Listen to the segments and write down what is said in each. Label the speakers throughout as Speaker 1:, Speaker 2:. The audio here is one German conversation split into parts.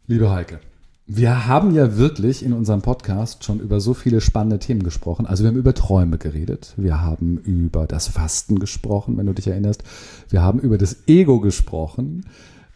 Speaker 1: Liebe Heike, wir haben ja wirklich in unserem Podcast schon über so viele spannende Themen gesprochen. Also wir haben über Träume geredet, wir haben über das Fasten gesprochen, wenn du dich erinnerst. Wir haben über das Ego gesprochen.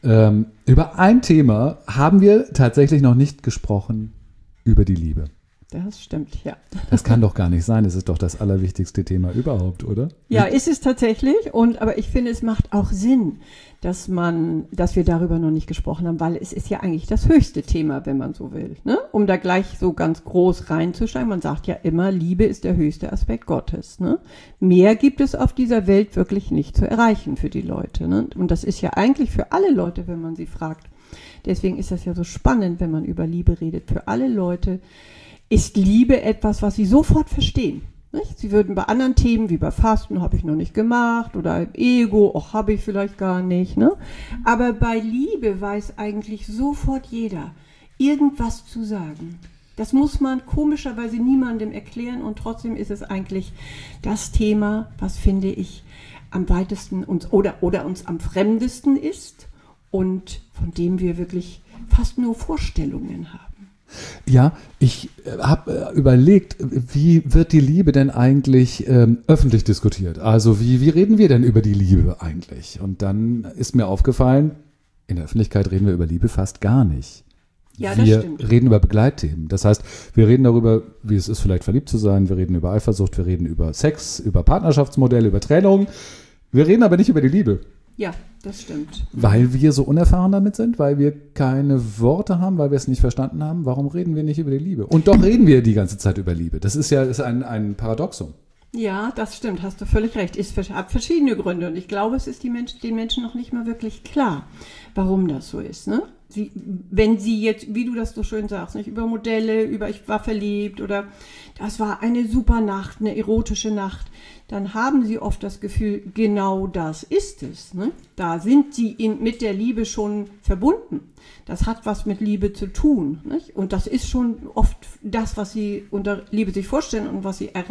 Speaker 1: Über ein Thema haben wir tatsächlich noch nicht gesprochen, über die Liebe.
Speaker 2: Das stimmt, ja.
Speaker 1: Das kann doch gar nicht sein. Das ist doch das allerwichtigste Thema überhaupt, oder?
Speaker 2: Ja, ist es tatsächlich. Aber ich finde, es macht auch Sinn, dass wir darüber noch nicht gesprochen haben, weil es ist ja eigentlich das höchste Thema, wenn man so will, ne? Um da gleich so ganz groß reinzusteigen. Man sagt ja immer, Liebe ist der höchste Aspekt Gottes, ne? Mehr gibt es auf dieser Welt wirklich nicht zu erreichen für die Leute, ne? Und das ist ja eigentlich für alle Leute, wenn man sie fragt. Deswegen ist das ja so spannend, wenn man über Liebe redet. Für alle Leute ist Liebe etwas, was sie sofort verstehen. Nicht? Sie würden bei anderen Themen, wie bei Fasten, habe ich noch nicht gemacht, oder Ego, auch habe ich vielleicht gar nicht. Ne? Aber bei Liebe weiß eigentlich sofort jeder, irgendwas zu sagen. Das muss man komischerweise niemandem erklären und trotzdem ist es eigentlich das Thema, was finde ich am weitesten oder uns am fremdesten ist und von dem wir wirklich fast nur Vorstellungen haben.
Speaker 1: Ja, ich habe überlegt, wie wird die Liebe denn eigentlich öffentlich diskutiert? Also wie reden wir denn über die Liebe eigentlich? Und dann ist mir aufgefallen, in der Öffentlichkeit reden wir über Liebe fast gar nicht.
Speaker 2: Ja, das stimmt.
Speaker 1: Wir reden über Begleitthemen. Das heißt, wir reden darüber, wie es ist, vielleicht verliebt zu sein. Wir reden über Eifersucht, wir reden über Sex, über Partnerschaftsmodelle, über Trennung. Wir reden aber nicht über die Liebe.
Speaker 2: Ja, das stimmt.
Speaker 1: Weil wir so unerfahren damit sind, weil wir keine Worte haben, weil wir es nicht verstanden haben. Warum reden wir nicht über die Liebe? Und doch reden wir die ganze Zeit über Liebe. Das ist ein Paradoxum.
Speaker 2: Ja, das stimmt, hast du völlig recht. Hat verschiedene Gründe und ich glaube, es ist den Menschen noch nicht mal wirklich klar, warum das so ist. Ne? Wenn sie jetzt, wie du das so schön sagst, nicht über Modelle, über ich war verliebt oder das war eine super Nacht, eine erotische Nacht, dann haben sie oft das Gefühl, genau das ist es. Ne? Da sind sie mit der Liebe schon verbunden. Das hat was mit Liebe zu tun. Nicht? Und das ist schon oft das, was sie unter Liebe sich vorstellen und was sie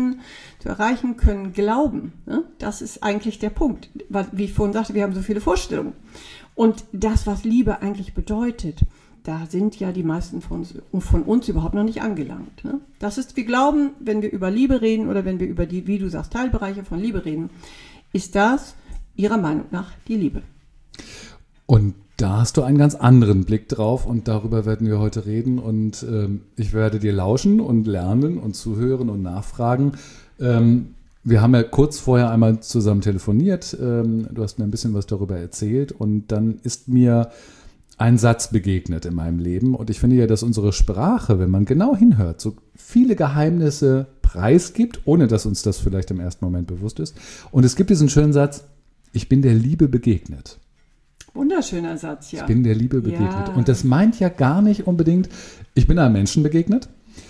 Speaker 2: zu erreichen können, glauben. Ne? Das ist eigentlich der Punkt. Wie ich vorhin sagte, wir haben so viele Vorstellungen. Und das, was Liebe eigentlich bedeutet, da sind ja die meisten von uns überhaupt noch nicht angelangt. Ne? Wir glauben, wenn wir über Liebe reden oder wenn wir über die, wie du sagst, Teilbereiche von Liebe reden, ist das ihrer Meinung nach die Liebe.
Speaker 1: Und da hast du einen ganz anderen Blick drauf und darüber werden wir heute reden und ich werde dir lauschen und lernen und zuhören und nachfragen. Wir haben ja kurz vorher einmal zusammen telefoniert, du hast mir ein bisschen was darüber erzählt und dann ist mir ein Satz begegnet in meinem Leben und ich finde ja, dass unsere Sprache, wenn man genau hinhört, so viele Geheimnisse preisgibt, ohne dass uns das vielleicht im ersten Moment bewusst ist. Und es gibt diesen schönen Satz, ich bin der Liebe begegnet.
Speaker 2: Wunderschöner Satz, ja.
Speaker 1: Ich bin der Liebe begegnet.
Speaker 2: Ja.
Speaker 1: Und das meint ja gar nicht unbedingt, ich bin einem Menschen begegnet,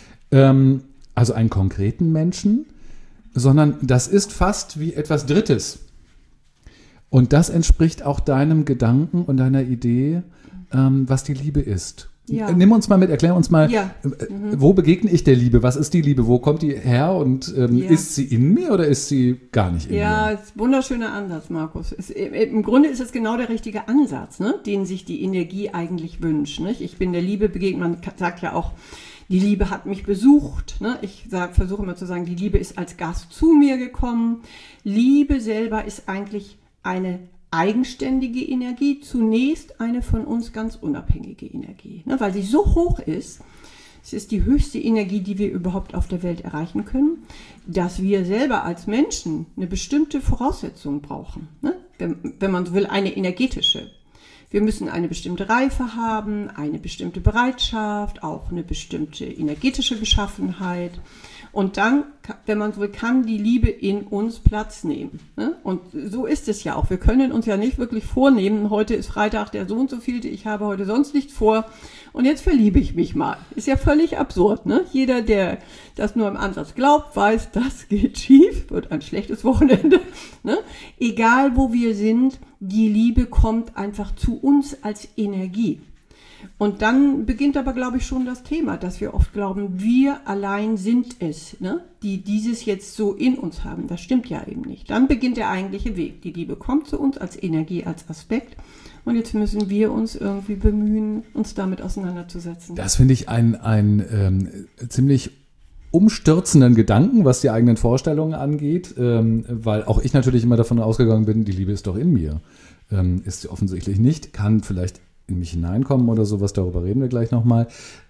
Speaker 1: also einen konkreten Menschen, sondern das ist fast wie etwas Drittes. Und das entspricht auch deinem Gedanken und deiner Idee, was die Liebe ist.
Speaker 2: Ja.
Speaker 1: Nimm uns mal mit, erklär uns mal,
Speaker 2: Ja.
Speaker 1: Wo begegne ich der Liebe? Was ist die Liebe? Wo kommt die her? Und
Speaker 2: Ja.
Speaker 1: ist sie in mir oder ist sie gar nicht in mir?
Speaker 2: Ja, ist ein wunderschöner Ansatz, Markus. Im Grunde ist es genau der richtige Ansatz, ne, den sich die Energie eigentlich wünscht. Nicht? Ich bin der Liebe begegnet. Man sagt ja auch, die Liebe hat mich besucht. Ne? Ich versuche immer zu sagen, die Liebe ist als Gast zu mir gekommen. Liebe selber ist eigentlich eine eigenständige Energie, zunächst eine von uns ganz unabhängige Energie. Ne? Weil sie so hoch ist, es ist die höchste Energie, die wir überhaupt auf der Welt erreichen können, dass wir selber als Menschen eine bestimmte Voraussetzung brauchen. Ne? Wenn man so will, eine energetische. Wir müssen eine bestimmte Reife haben, eine bestimmte Bereitschaft, auch eine bestimmte energetische Beschaffenheit. Und dann, wenn man so will, kann die Liebe in uns Platz nehmen. Ne? Und so ist es ja auch. Wir können uns ja nicht wirklich vornehmen, heute ist Freitag der so und so vielte, ich habe heute sonst nichts vor und jetzt verliebe ich mich mal. Ist ja völlig absurd. Ne? Jeder, der das nur im Ansatz glaubt, weiß, das geht schief, wird ein schlechtes Wochenende. Ne? Egal wo wir sind, die Liebe kommt einfach zu uns als Energie. Und dann beginnt aber, glaube ich, schon das Thema, dass wir oft glauben, wir allein sind es, ne, die dieses jetzt so in uns haben. Das stimmt ja eben nicht. Dann beginnt der eigentliche Weg. Die Liebe kommt zu uns als Energie, als Aspekt Und jetzt müssen wir uns irgendwie bemühen, uns damit auseinanderzusetzen.
Speaker 1: Das finde ich ein ziemlich umstürzenden Gedanken, was die eigenen Vorstellungen angeht, weil auch ich natürlich immer davon ausgegangen bin, die Liebe ist doch in mir. Ist sie offensichtlich nicht, kann vielleicht in mich hineinkommen oder sowas, darüber reden wir gleich nochmal.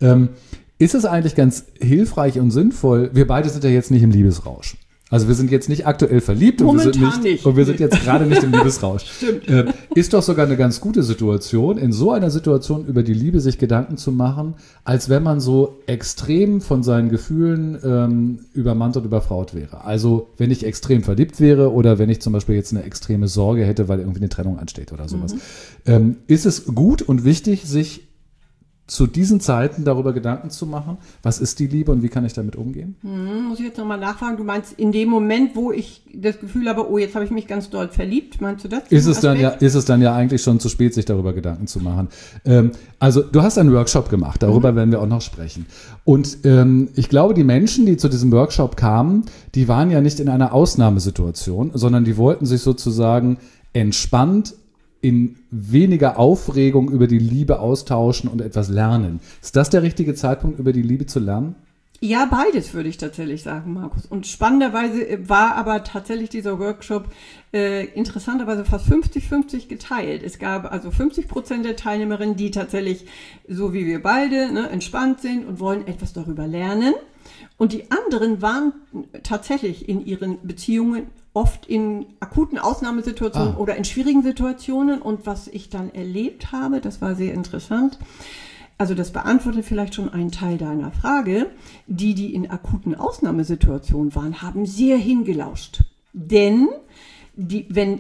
Speaker 1: Ist es eigentlich ganz hilfreich und sinnvoll, wir beide sind ja jetzt nicht im Liebesrausch. Also wir sind jetzt nicht aktuell verliebt und wir sind jetzt gerade nicht im Liebesrausch.
Speaker 2: Stimmt.
Speaker 1: Ist doch sogar eine ganz gute Situation, in so einer Situation über die Liebe sich Gedanken zu machen, als wenn man so extrem von seinen Gefühlen übermannt und überfraut wäre. Also wenn ich extrem verliebt wäre oder wenn ich zum Beispiel jetzt eine extreme Sorge hätte, weil irgendwie eine Trennung ansteht oder sowas. Ist es gut und wichtig, sich zu diesen Zeiten darüber Gedanken zu machen, was ist die Liebe und wie kann ich damit umgehen?
Speaker 2: Muss ich jetzt nochmal nachfragen, du meinst in dem Moment, wo ich das Gefühl habe, oh, jetzt habe ich mich ganz doll verliebt, meinst du das?
Speaker 1: Ist es dann ja eigentlich schon zu spät, sich darüber Gedanken zu machen? Also du hast einen Workshop gemacht, darüber werden wir auch noch sprechen. Und ich glaube, die Menschen, die zu diesem Workshop kamen, die waren ja nicht in einer Ausnahmesituation, sondern die wollten sich sozusagen entspannt in weniger Aufregung über die Liebe austauschen und etwas lernen. Ist das der richtige Zeitpunkt, über die Liebe zu lernen?
Speaker 2: Ja, beides würde ich tatsächlich sagen, Markus. Und spannenderweise war aber tatsächlich dieser Workshop interessanterweise fast 50-50 geteilt. Es gab also 50% der Teilnehmerinnen, die tatsächlich, so wie wir beide, entspannt sind und wollen etwas darüber lernen. Und die anderen waren tatsächlich in ihren Beziehungen oft in akuten Ausnahmesituationen oder in schwierigen Situationen. Und was ich dann erlebt habe, das war sehr interessant. Also das beantwortet vielleicht schon einen Teil deiner Frage. Die in akuten Ausnahmesituationen waren, haben sehr hingelauscht. Denn wenn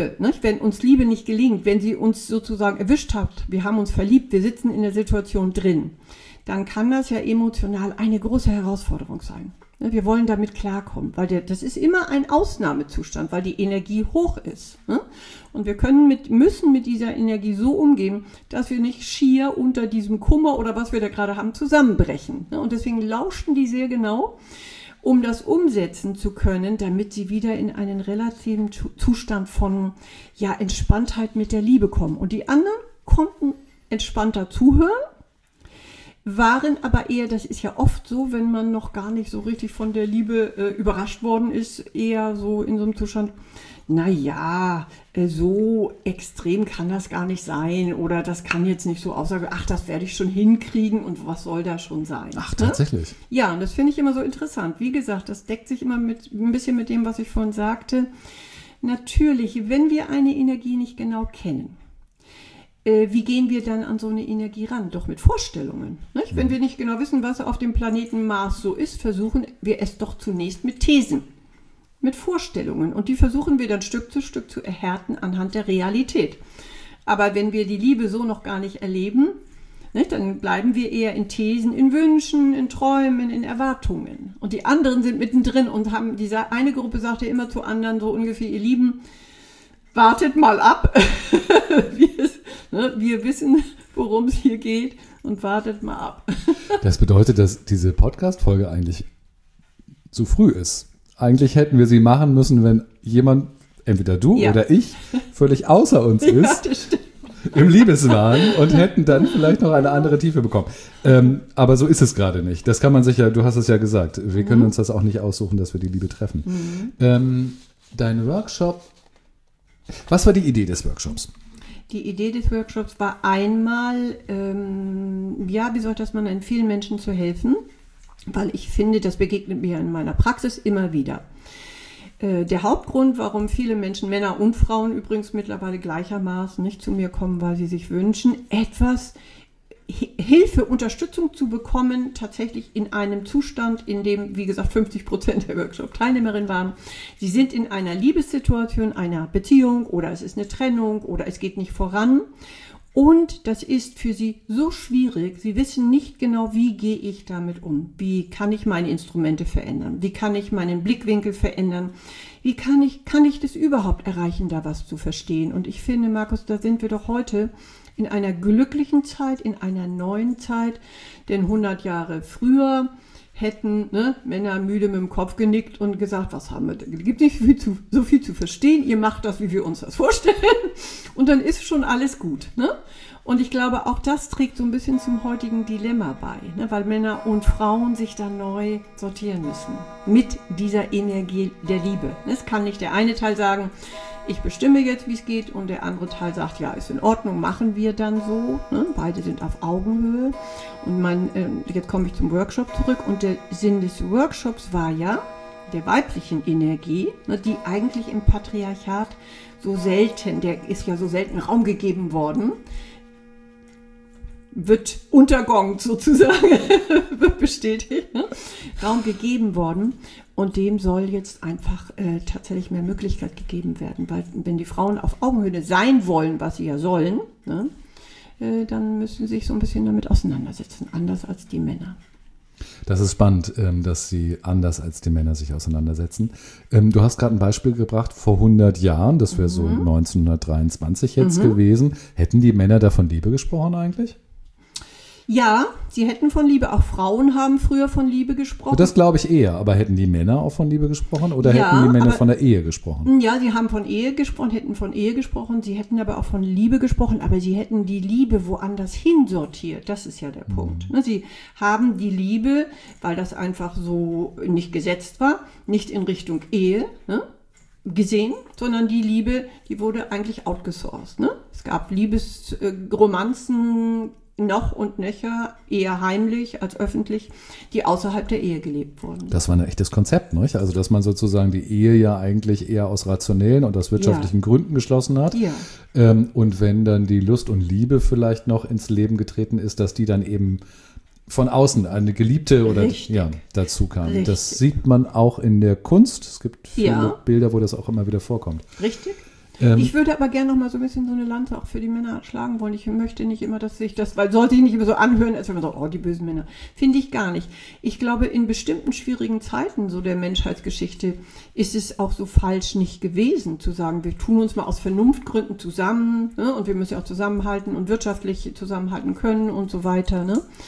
Speaker 2: uns Liebe nicht gelingt, wenn sie uns sozusagen erwischt hat, wir haben uns verliebt, wir sitzen in der Situation drin, dann kann das ja emotional eine große Herausforderung sein. Wir wollen damit klarkommen, weil das ist immer ein Ausnahmezustand, weil die Energie hoch ist. Und wir müssen mit dieser Energie so umgehen, dass wir nicht schier unter diesem Kummer oder was wir da gerade haben zusammenbrechen. Und deswegen lauschen die sehr genau, um das umsetzen zu können, damit sie wieder in einen relativen Zustand von Entspanntheit mit der Liebe kommen. Und die anderen konnten entspannter zuhören, waren aber eher, das ist ja oft so, wenn man noch gar nicht so richtig von der Liebe überrascht worden ist, eher so in so einem Zustand, so extrem kann das gar nicht sein oder das kann jetzt nicht so aussagen, das werde ich schon hinkriegen und was soll da schon sein.
Speaker 1: Ach, tatsächlich?
Speaker 2: Ja, und das finde ich immer so interessant. Wie gesagt, das deckt sich immer ein bisschen mit dem, was ich vorhin sagte. Natürlich, wenn wir eine Energie nicht genau kennen, wie gehen wir dann an so eine Energie ran? Doch mit Vorstellungen. Nicht? Wenn wir nicht genau wissen, was auf dem Planeten Mars so ist, versuchen wir es doch zunächst mit Thesen, mit Vorstellungen. Und die versuchen wir dann Stück zu Stück zu erhärten anhand der Realität. Aber wenn wir die Liebe so noch gar nicht erleben, nicht, dann bleiben wir eher in Thesen, in Wünschen, in Träumen, in Erwartungen. Und die anderen sind mittendrin und haben, eine Gruppe sagte immer zu anderen so ungefähr, ihr Lieben, wartet mal ab. Wir wissen, worum es hier geht und wartet mal ab.
Speaker 1: Das bedeutet, dass diese Podcast-Folge eigentlich zu früh ist. Eigentlich hätten wir sie machen müssen, wenn jemand, entweder du oder ich, völlig außer uns ist, im Liebeswahn und hätten dann vielleicht noch eine andere Tiefe bekommen. Aber so ist es gerade nicht. Das kann man sich du hast es ja gesagt, wir können uns das auch nicht aussuchen, dass wir die Liebe treffen. Dein Workshop, was war die Idee des Workshops?
Speaker 2: Die Idee des Workshops war einmal, wie soll das man in vielen Menschen zu helfen, weil ich finde, das begegnet mir in meiner Praxis immer wieder. Der Hauptgrund, warum viele Menschen, Männer und Frauen übrigens mittlerweile gleichermaßen nicht zu mir kommen, weil sie sich wünschen, etwas Hilfe, Unterstützung zu bekommen, tatsächlich in einem Zustand, in dem, wie gesagt, 50% der Workshop-Teilnehmerinnen waren. Sie sind in einer Liebessituation, einer Beziehung oder es ist eine Trennung oder es geht nicht voran. Und das ist für sie so schwierig. Sie wissen nicht genau, wie gehe ich damit um? Wie kann ich meine Instrumente verändern? Wie kann ich meinen Blickwinkel verändern? Wie kann ich das überhaupt erreichen, da was zu verstehen? Und ich finde, Markus, da sind wir doch heute in einer glücklichen Zeit, in einer neuen Zeit, denn 100 Jahre früher hätten Männer müde mit dem Kopf genickt und gesagt, was haben wir denn? Es gibt nicht so viel zu verstehen, ihr macht das, wie wir uns das vorstellen und dann ist schon alles gut. Ne? Und ich glaube, auch das trägt so ein bisschen zum heutigen Dilemma bei, weil Männer und Frauen sich da neu sortieren müssen mit dieser Energie der Liebe. Es kann nicht der eine Teil sagen, ich bestimme jetzt, wie es geht, und der andere Teil sagt, ja, ist in Ordnung, machen wir dann so. Ne? Beide sind auf Augenhöhe. Und jetzt komme ich zum Workshop zurück. Und der Sinn des Workshops war ja, der weiblichen Energie, die eigentlich im Patriarchat so selten, der ist ja so selten Raum gegeben worden, wird untergongt sozusagen, wird bestätigt, Raum gegeben worden. Und dem soll jetzt einfach tatsächlich mehr Möglichkeit gegeben werden. Weil wenn die Frauen auf Augenhöhe sein wollen, was sie ja sollen, dann müssen sie sich so ein bisschen damit auseinandersetzen, anders als die Männer.
Speaker 1: Das ist spannend, dass sie anders als die Männer sich auseinandersetzen. Du hast gerade ein Beispiel gebracht, vor 100 Jahren, das wäre so 1923 jetzt gewesen. Hätten die Männer da von Liebe gesprochen eigentlich?
Speaker 2: Ja, sie hätten von Liebe, auch Frauen haben früher von Liebe gesprochen.
Speaker 1: Das glaube ich eher, aber hätten die Männer auch von Liebe gesprochen oder hätten die Männer von der Ehe gesprochen?
Speaker 2: Ja, sie haben von Ehe gesprochen, hätten von Ehe gesprochen, sie hätten aber auch von Liebe gesprochen, aber sie hätten die Liebe woanders hin sortiert, das ist ja der Punkt. Sie haben die Liebe, weil das einfach so nicht gesetzt war, nicht in Richtung Ehe, gesehen, sondern die Liebe, die wurde eigentlich outgesourced. Es gab Liebesromanzen, noch und nöcher, eher heimlich als öffentlich, die außerhalb der Ehe gelebt wurden.
Speaker 1: Das war ein echtes Konzept, nicht? Also, dass man sozusagen die Ehe ja eigentlich eher aus rationellen und aus wirtschaftlichen Gründen geschlossen hat.
Speaker 2: Ja.
Speaker 1: Und wenn dann die Lust und Liebe vielleicht noch ins Leben getreten ist, dass die dann eben von außen eine Geliebte oder dazu kam. Richtig. Das sieht man auch in der Kunst. Es gibt viele Bilder, wo das auch immer wieder vorkommt.
Speaker 2: Richtig. Ich würde aber gerne noch mal so ein bisschen so eine Lanze auch für die Männer schlagen wollen. Ich möchte nicht immer, dass sich das, weil sollte ich nicht immer so anhören, als wenn man sagt, oh, die bösen Männer. Finde ich gar nicht. Ich glaube, in bestimmten schwierigen Zeiten so der Menschheitsgeschichte ist es auch so falsch nicht gewesen, zu sagen, wir tun uns mal aus Vernunftgründen zusammen, und wir müssen ja auch zusammenhalten und wirtschaftlich zusammenhalten können und so weiter.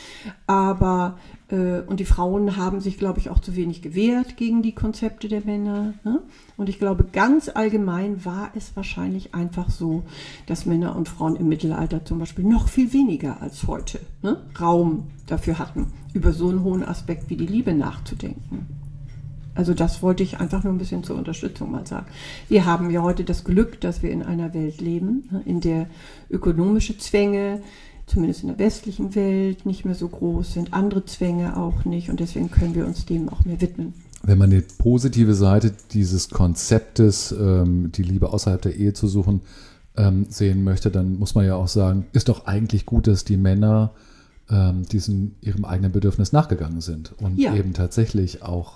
Speaker 2: Aber und die Frauen haben sich, glaube ich, auch zu wenig gewehrt gegen die Konzepte der Männer. Und ich glaube, ganz allgemein war es wahrscheinlich einfach so, dass Männer und Frauen im Mittelalter zum Beispiel noch viel weniger als heute Raum dafür hatten, über so einen hohen Aspekt wie die Liebe nachzudenken. Also das wollte ich einfach nur ein bisschen zur Unterstützung mal sagen. Wir haben ja heute das Glück, dass wir in einer Welt leben, in der ökonomische Zwänge, zumindest in der westlichen Welt, nicht mehr so groß sind, andere Zwänge auch nicht, und deswegen können wir uns dem auch mehr widmen.
Speaker 1: Wenn man die positive Seite dieses Konzeptes, die Liebe außerhalb der Ehe zu suchen, sehen möchte, dann muss man ja auch sagen, ist doch eigentlich gut, dass die Männer ihrem eigenen Bedürfnis nachgegangen sind und eben tatsächlich auch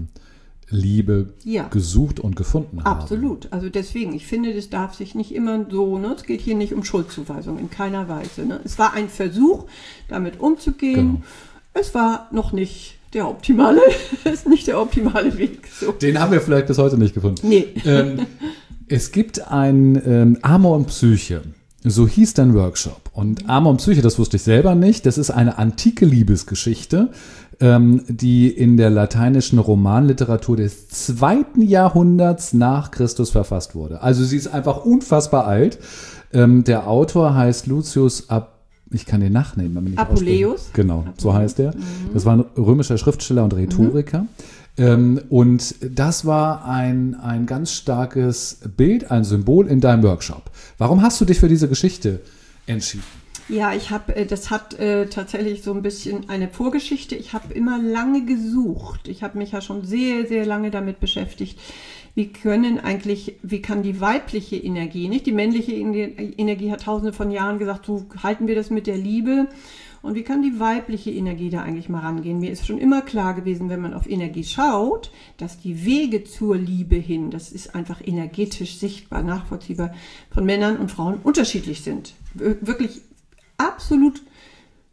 Speaker 1: Liebe gesucht und gefunden haben.
Speaker 2: Absolut. Also deswegen, ich finde, das darf sich nicht immer so, es geht hier nicht um Schuldzuweisung, in keiner Weise. Es war ein Versuch, damit umzugehen. Genau. Es war noch nicht der optimale, ist nicht der optimale Weg. So.
Speaker 1: Den haben wir vielleicht bis heute nicht gefunden.
Speaker 2: Nee.
Speaker 1: Es gibt ein Amor und Psyche. So hieß dein Workshop. Und Amor und Psyche, das wusste ich selber nicht, das ist eine antike Liebesgeschichte, die in der lateinischen Romanliteratur des 2. Jahrhunderts nach Christus verfasst wurde. Also sie ist einfach unfassbar alt. Der Autor heißt Lucius ich kann den Nachnamen, aber nicht
Speaker 2: Apuleius.
Speaker 1: Genau, Apuleius. So heißt er. Das war ein römischer Schriftsteller und Rhetoriker. Und das war ein ganz starkes Bild, ein Symbol in deinem Workshop. Warum hast du dich für diese Geschichte entschieden?
Speaker 2: Ja, das hat tatsächlich so ein bisschen eine Vorgeschichte. Ich habe immer lange gesucht. Ich habe mich ja schon sehr, sehr lange damit beschäftigt. Wie kann die weibliche Energie, nicht die männliche Energie hat tausende von Jahren gesagt, so halten wir das mit der Liebe. Und wie kann die weibliche Energie da eigentlich mal rangehen? Mir ist schon immer klar gewesen, wenn man auf Energie schaut, dass die Wege zur Liebe hin, das ist einfach energetisch sichtbar, nachvollziehbar, von Männern und Frauen unterschiedlich sind. Wirklich absolut phänomenal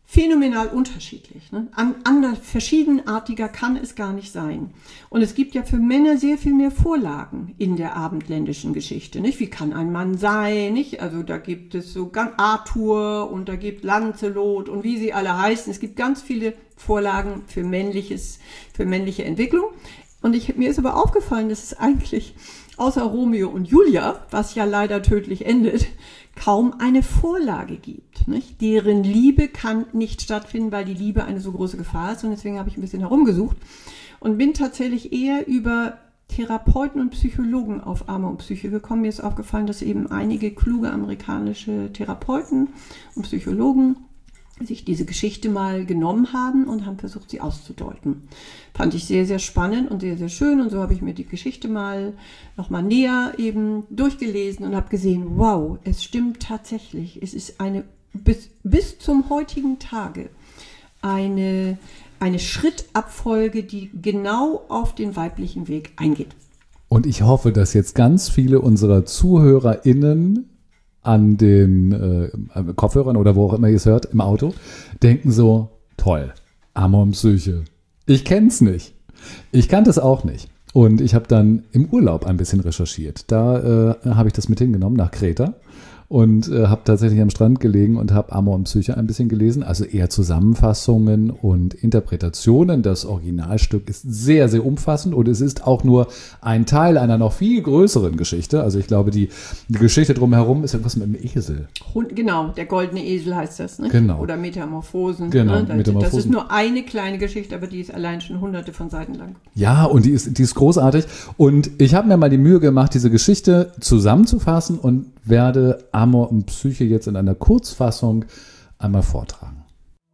Speaker 2: phänomenal unterschiedlich. Ne? Verschiedenartiger kann es gar nicht sein. Und es gibt ja für Männer sehr viel mehr Vorlagen in der abendländischen Geschichte. Nicht? Wie kann ein Mann sein? Nicht? Also da gibt es so Arthur und da gibt Lancelot und wie sie alle heißen. Es gibt ganz viele Vorlagen für männliche Entwicklung. Und mir ist aber aufgefallen, dass es eigentlich außer Romeo und Julia, was ja leider tödlich endet, kaum eine Vorlage gibt. Nicht? Deren Liebe kann nicht stattfinden, weil die Liebe eine so große Gefahr ist. Und deswegen habe ich ein bisschen herumgesucht und bin tatsächlich eher über Therapeuten und Psychologen auf Amor und Psyche gekommen. Mir ist aufgefallen, dass eben einige kluge amerikanische Therapeuten und Psychologen sich diese Geschichte mal genommen haben und haben versucht, sie auszudeuten. Fand ich sehr, sehr spannend und sehr, sehr schön. Und so habe ich mir die Geschichte noch mal näher eben durchgelesen und habe gesehen, wow, es stimmt tatsächlich. Es ist bis zum heutigen Tage eine Schrittabfolge, die genau auf den weiblichen Weg eingeht.
Speaker 1: Und ich hoffe, dass jetzt ganz viele unserer ZuhörerInnen an den Kopfhörern oder wo auch immer ihr es hört, im Auto, denken so, toll, Amor und Psyche. Ich kenn's nicht. Ich kannte es auch nicht. Und ich habe dann im Urlaub ein bisschen recherchiert. Da habe ich das mit hingenommen nach Kreta und habe tatsächlich am Strand gelegen und habe Amor und Psyche ein bisschen gelesen, also eher Zusammenfassungen und Interpretationen. Das Originalstück ist sehr, sehr umfassend und es ist auch nur ein Teil einer noch viel größeren Geschichte. Also ich glaube, die Geschichte drumherum ist irgendwas mit dem Esel.
Speaker 2: Genau, der goldene Esel heißt das, ne?
Speaker 1: Genau.
Speaker 2: Oder Metamorphosen.
Speaker 1: Genau,
Speaker 2: ne?
Speaker 1: Metamorphosen.
Speaker 2: Das ist nur eine kleine Geschichte, aber die ist allein schon hunderte von Seiten lang.
Speaker 1: Ja, und die ist großartig. Und ich habe mir mal die Mühe gemacht, diese Geschichte zusammenzufassen und werde Amor und Psyche jetzt in einer Kurzfassung einmal vortragen.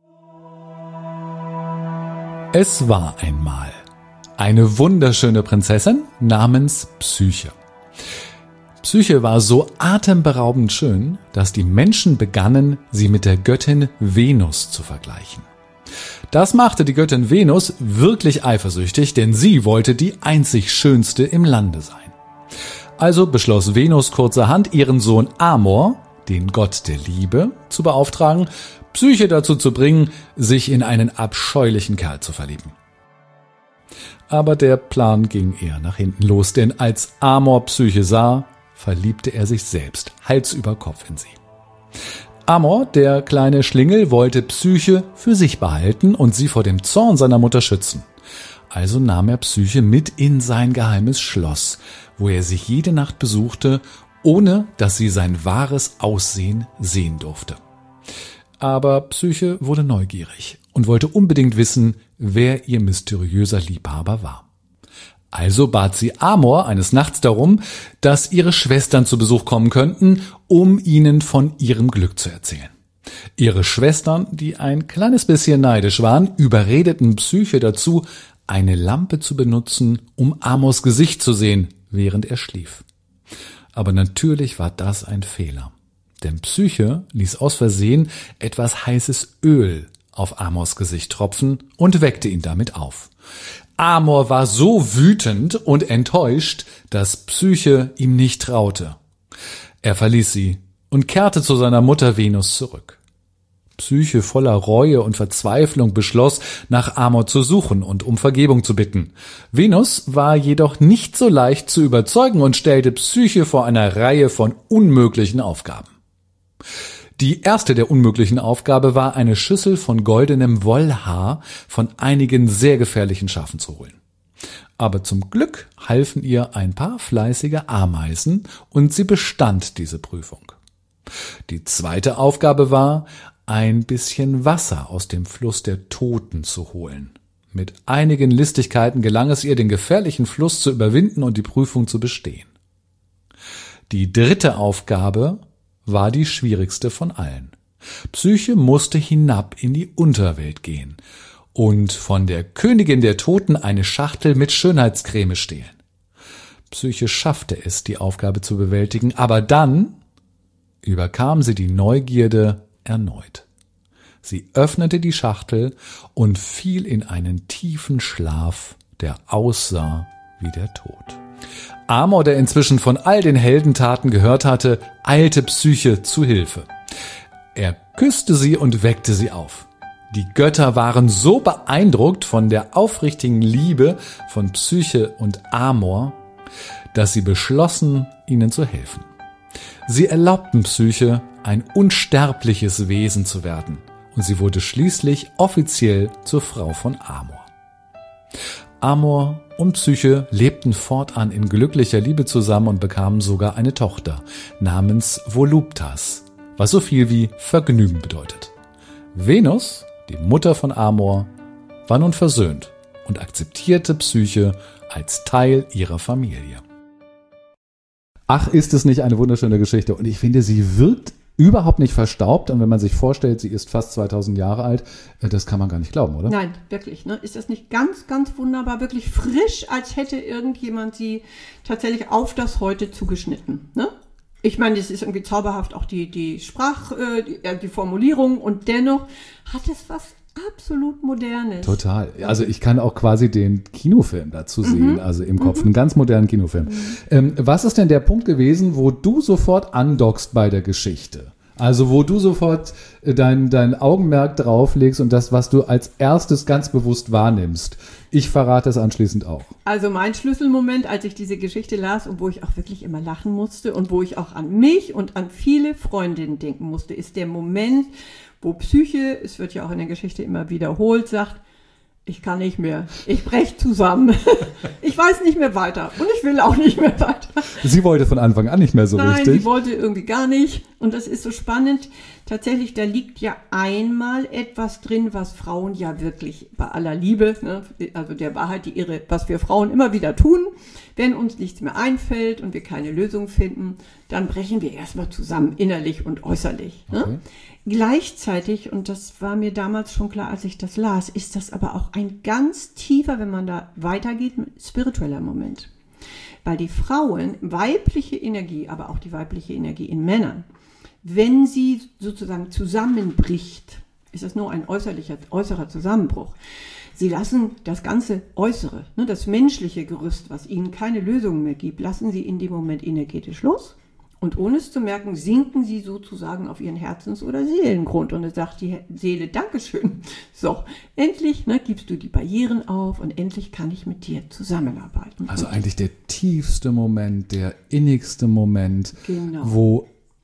Speaker 1: Es war einmal eine wunderschöne Prinzessin namens Psyche. Psyche war so atemberaubend schön, dass die Menschen begannen, sie mit der Göttin Venus zu vergleichen. Das machte die Göttin Venus wirklich eifersüchtig, denn sie wollte die einzig schönste im Lande sein. Also beschloss Venus kurzerhand, ihren Sohn Amor, den Gott der Liebe, zu beauftragen, Psyche dazu zu bringen, sich in einen abscheulichen Kerl zu verlieben. Aber der Plan ging eher nach hinten los, denn als Amor Psyche sah, verliebte er sich selbst Hals über Kopf in sie. Amor, der kleine Schlingel, wollte Psyche für sich behalten und sie vor dem Zorn seiner Mutter schützen. Also nahm er Psyche mit in sein geheimes Schloss, wo er sich jede Nacht besuchte, ohne dass sie sein wahres Aussehen sehen durfte. Aber Psyche wurde neugierig und wollte unbedingt wissen, wer ihr mysteriöser Liebhaber war. Also bat sie Amor eines Nachts darum, dass ihre Schwestern zu Besuch kommen könnten, um ihnen von ihrem Glück zu erzählen. Ihre Schwestern, die ein kleines bisschen neidisch waren, überredeten Psyche dazu, eine Lampe zu benutzen, um Amors Gesicht zu sehen, während er schlief. Aber natürlich war das ein Fehler. Denn Psyche ließ aus Versehen etwas heißes Öl auf Amors Gesicht tropfen und weckte ihn damit auf. Amor war so wütend und enttäuscht, dass Psyche ihm nicht traute. Er verließ sie und kehrte zu seiner Mutter Venus zurück. Psyche voller Reue und Verzweiflung beschloss, nach Amor zu suchen und um Vergebung zu bitten. Venus war jedoch nicht so leicht zu überzeugen und stellte Psyche vor einer Reihe von unmöglichen Aufgaben. Die erste der unmöglichen Aufgabe war, eine Schüssel von goldenem Wollhaar von einigen sehr gefährlichen Schafen zu holen. Aber zum Glück halfen ihr ein paar fleißige Ameisen und sie bestand diese Prüfung. Die zweite Aufgabe war, ein bisschen Wasser aus dem Fluss der Toten zu holen. Mit einigen Listigkeiten gelang es ihr, den gefährlichen Fluss zu überwinden und die Prüfung zu bestehen. Die dritte Aufgabe war die schwierigste von allen. Psyche musste hinab in die Unterwelt gehen und von der Königin der Toten eine Schachtel mit Schönheitscreme stehlen. Psyche schaffte es, die Aufgabe zu bewältigen, aber dann überkam sie die Neugierde erneut. Sie öffnete die Schachtel und fiel in einen tiefen Schlaf, der aussah wie der Tod. Amor, der inzwischen von all den Heldentaten gehört hatte, eilte Psyche zu Hilfe. Er küsste sie und weckte sie auf. Die Götter waren so beeindruckt von der aufrichtigen Liebe von Psyche und Amor, dass sie beschlossen, ihnen zu helfen. Sie erlaubten Psyche, ein unsterbliches Wesen zu werden, und sie wurde schließlich offiziell zur Frau von Amor. Amor und Psyche lebten fortan in glücklicher Liebe zusammen und bekamen sogar eine Tochter namens Voluptas, was so viel wie Vergnügen bedeutet. Venus, die Mutter von Amor, war nun versöhnt und akzeptierte Psyche als Teil ihrer Familie. Ach, ist es nicht eine wunderschöne Geschichte? Und ich finde, sie wirkt überhaupt nicht verstaubt. Und wenn man sich vorstellt, sie ist fast 2000 Jahre alt, das kann man gar nicht glauben, oder?
Speaker 2: Nein, wirklich. Ne? Ist das nicht ganz, ganz wunderbar? Wirklich frisch, als hätte irgendjemand sie tatsächlich auf das Heute zugeschnitten. Ne? Ich meine, das ist irgendwie zauberhaft, auch die Formulierung. Und dennoch hat es was absolut Modernes.
Speaker 1: Total. Also ich kann auch quasi den Kinofilm dazu sehen, also im Kopf, einen ganz modernen Kinofilm. Was ist denn der Punkt gewesen, wo du sofort andockst bei der Geschichte? Also wo du sofort dein Augenmerk drauflegst und das, was du als erstes ganz bewusst wahrnimmst. Ich verrate es anschließend auch.
Speaker 2: Also mein Schlüsselmoment, als ich diese Geschichte las und wo ich auch wirklich immer lachen musste und wo ich auch an mich und an viele Freundinnen denken musste, ist der Moment, wo Psyche, es wird ja auch in der Geschichte immer wiederholt, sagt, ich kann nicht mehr, ich breche zusammen, ich weiß nicht mehr weiter und ich will auch nicht mehr weiter.
Speaker 1: Sie wollte von Anfang an nicht mehr so richtig.
Speaker 2: Nein, sie wollte irgendwie gar nicht und das ist so spannend. Tatsächlich, da liegt ja einmal etwas drin, was Frauen ja wirklich bei aller Liebe, ne, also der Wahrheit, was wir Frauen immer wieder tun, wenn uns nichts mehr einfällt und wir keine Lösung finden, dann brechen wir erstmal zusammen, innerlich und äußerlich. Ne?
Speaker 1: Okay.
Speaker 2: Gleichzeitig, und das war mir damals schon klar, als ich das las, ist das aber auch ein ganz tiefer, wenn man da weitergeht, spiritueller Moment. Weil die Frauen, weibliche Energie, aber auch die weibliche Energie in Männern, wenn sie sozusagen zusammenbricht, ist das nur ein äußerer Zusammenbruch. Sie lassen das ganze Äußere, ne, das menschliche Gerüst, was ihnen keine Lösung mehr gibt, lassen sie in dem Moment energetisch los. Und ohne es zu merken, sinken sie sozusagen auf ihren Herzens- oder Seelengrund. Und dann sagt die Seele, Dankeschön. So, endlich gibst du die Barrieren auf und endlich kann ich mit dir zusammenarbeiten.
Speaker 1: Also eigentlich der tiefste Moment, der innigste Moment,
Speaker 2: genau,
Speaker 1: wo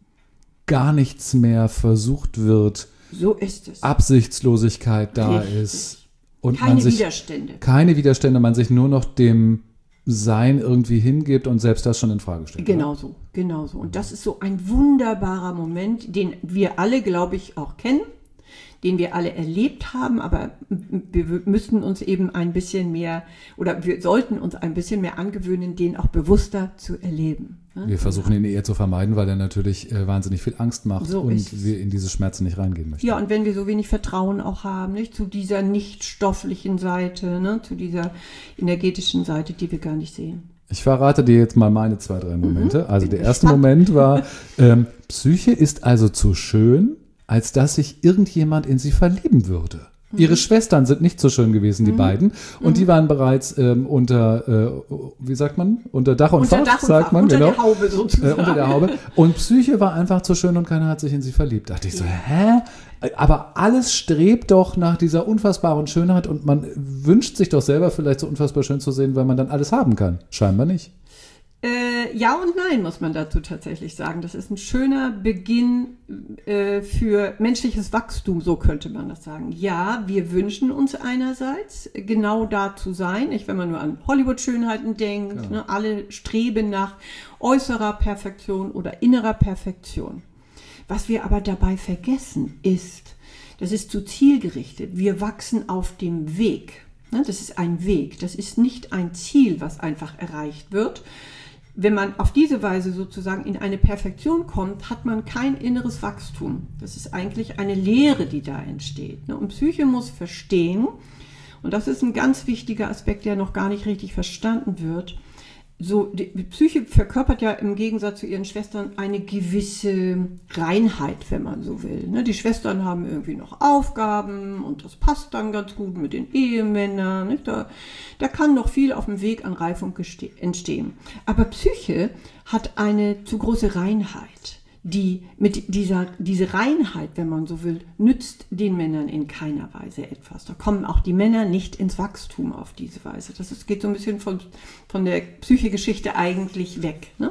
Speaker 1: gar nichts mehr versucht wird.
Speaker 2: So ist es.
Speaker 1: Absichtslosigkeit da
Speaker 2: Richtig.
Speaker 1: Ist. Und
Speaker 2: Widerstände.
Speaker 1: Keine Widerstände, man sich nur noch dem Sein irgendwie hingibt und selbst das schon in Frage stellt.
Speaker 2: Genau so. Und das ist so ein wunderbarer Moment, den wir alle, glaube ich, auch kennen, den wir alle erlebt haben, aber wir müssten uns eben ein bisschen mehr, oder wir sollten uns ein bisschen mehr angewöhnen, den auch bewusster zu erleben. Ne?
Speaker 1: Wir versuchen ihn eher zu vermeiden, weil er natürlich wahnsinnig viel Angst macht
Speaker 2: so
Speaker 1: und wir in diese Schmerzen nicht reingehen möchten.
Speaker 2: Ja, und wenn wir so wenig Vertrauen auch haben, nicht zu dieser nicht stofflichen Seite, ne, zu dieser energetischen Seite, die wir gar nicht sehen.
Speaker 1: Ich verrate dir jetzt mal meine 2, 3 Momente. Also der erste Moment war, Psyche ist also zu schön, als dass sich irgendjemand in sie verlieben würde. Ihre Schwestern sind nicht so schön gewesen, die beiden. Und die waren bereits unter, wie sagt man? Unter Dach und Fach, sagt man.
Speaker 2: Unter
Speaker 1: genau.
Speaker 2: der Haube sozusagen.
Speaker 1: Unter der Haube. Und Psyche war einfach zu schön und keiner hat sich in sie verliebt. Da dachte ich so, hä? Aber alles strebt doch nach dieser unfassbaren Schönheit und man wünscht sich doch selber vielleicht so unfassbar schön zu sehen, weil man dann alles haben kann. Scheinbar nicht.
Speaker 2: Ja und nein, muss man dazu tatsächlich sagen. Das ist ein schöner Beginn für menschliches Wachstum, so könnte man das sagen. Ja, wir wünschen uns einerseits, genau da zu sein. Wenn man nur an Hollywood-Schönheiten denkt, ne, alle streben nach äußerer Perfektion oder innerer Perfektion. Was wir aber dabei vergessen ist, das ist zu zielgerichtet. Wir wachsen auf dem Weg. Ne, das ist ein Weg. Das ist nicht ein Ziel, was einfach erreicht wird. Wenn man auf diese Weise sozusagen in eine Perfektion kommt, hat man kein inneres Wachstum. Das ist eigentlich eine Leere, die da entsteht. Und Psyche muss verstehen, und das ist ein ganz wichtiger Aspekt, der noch gar nicht richtig verstanden wird, so, die Psyche verkörpert ja im Gegensatz zu ihren Schwestern eine gewisse Reinheit, wenn man so will. Die Schwestern haben irgendwie noch Aufgaben und das passt dann ganz gut mit den Ehemännern. Da kann noch viel auf dem Weg an Reifung entstehen. Aber Psyche hat eine zu große Reinheit. diese Reinheit, wenn man so will, nützt den Männern in keiner Weise etwas. Da kommen auch die Männer nicht ins Wachstum auf diese Weise. Geht so ein bisschen von der Psychegeschichte eigentlich weg. Ne?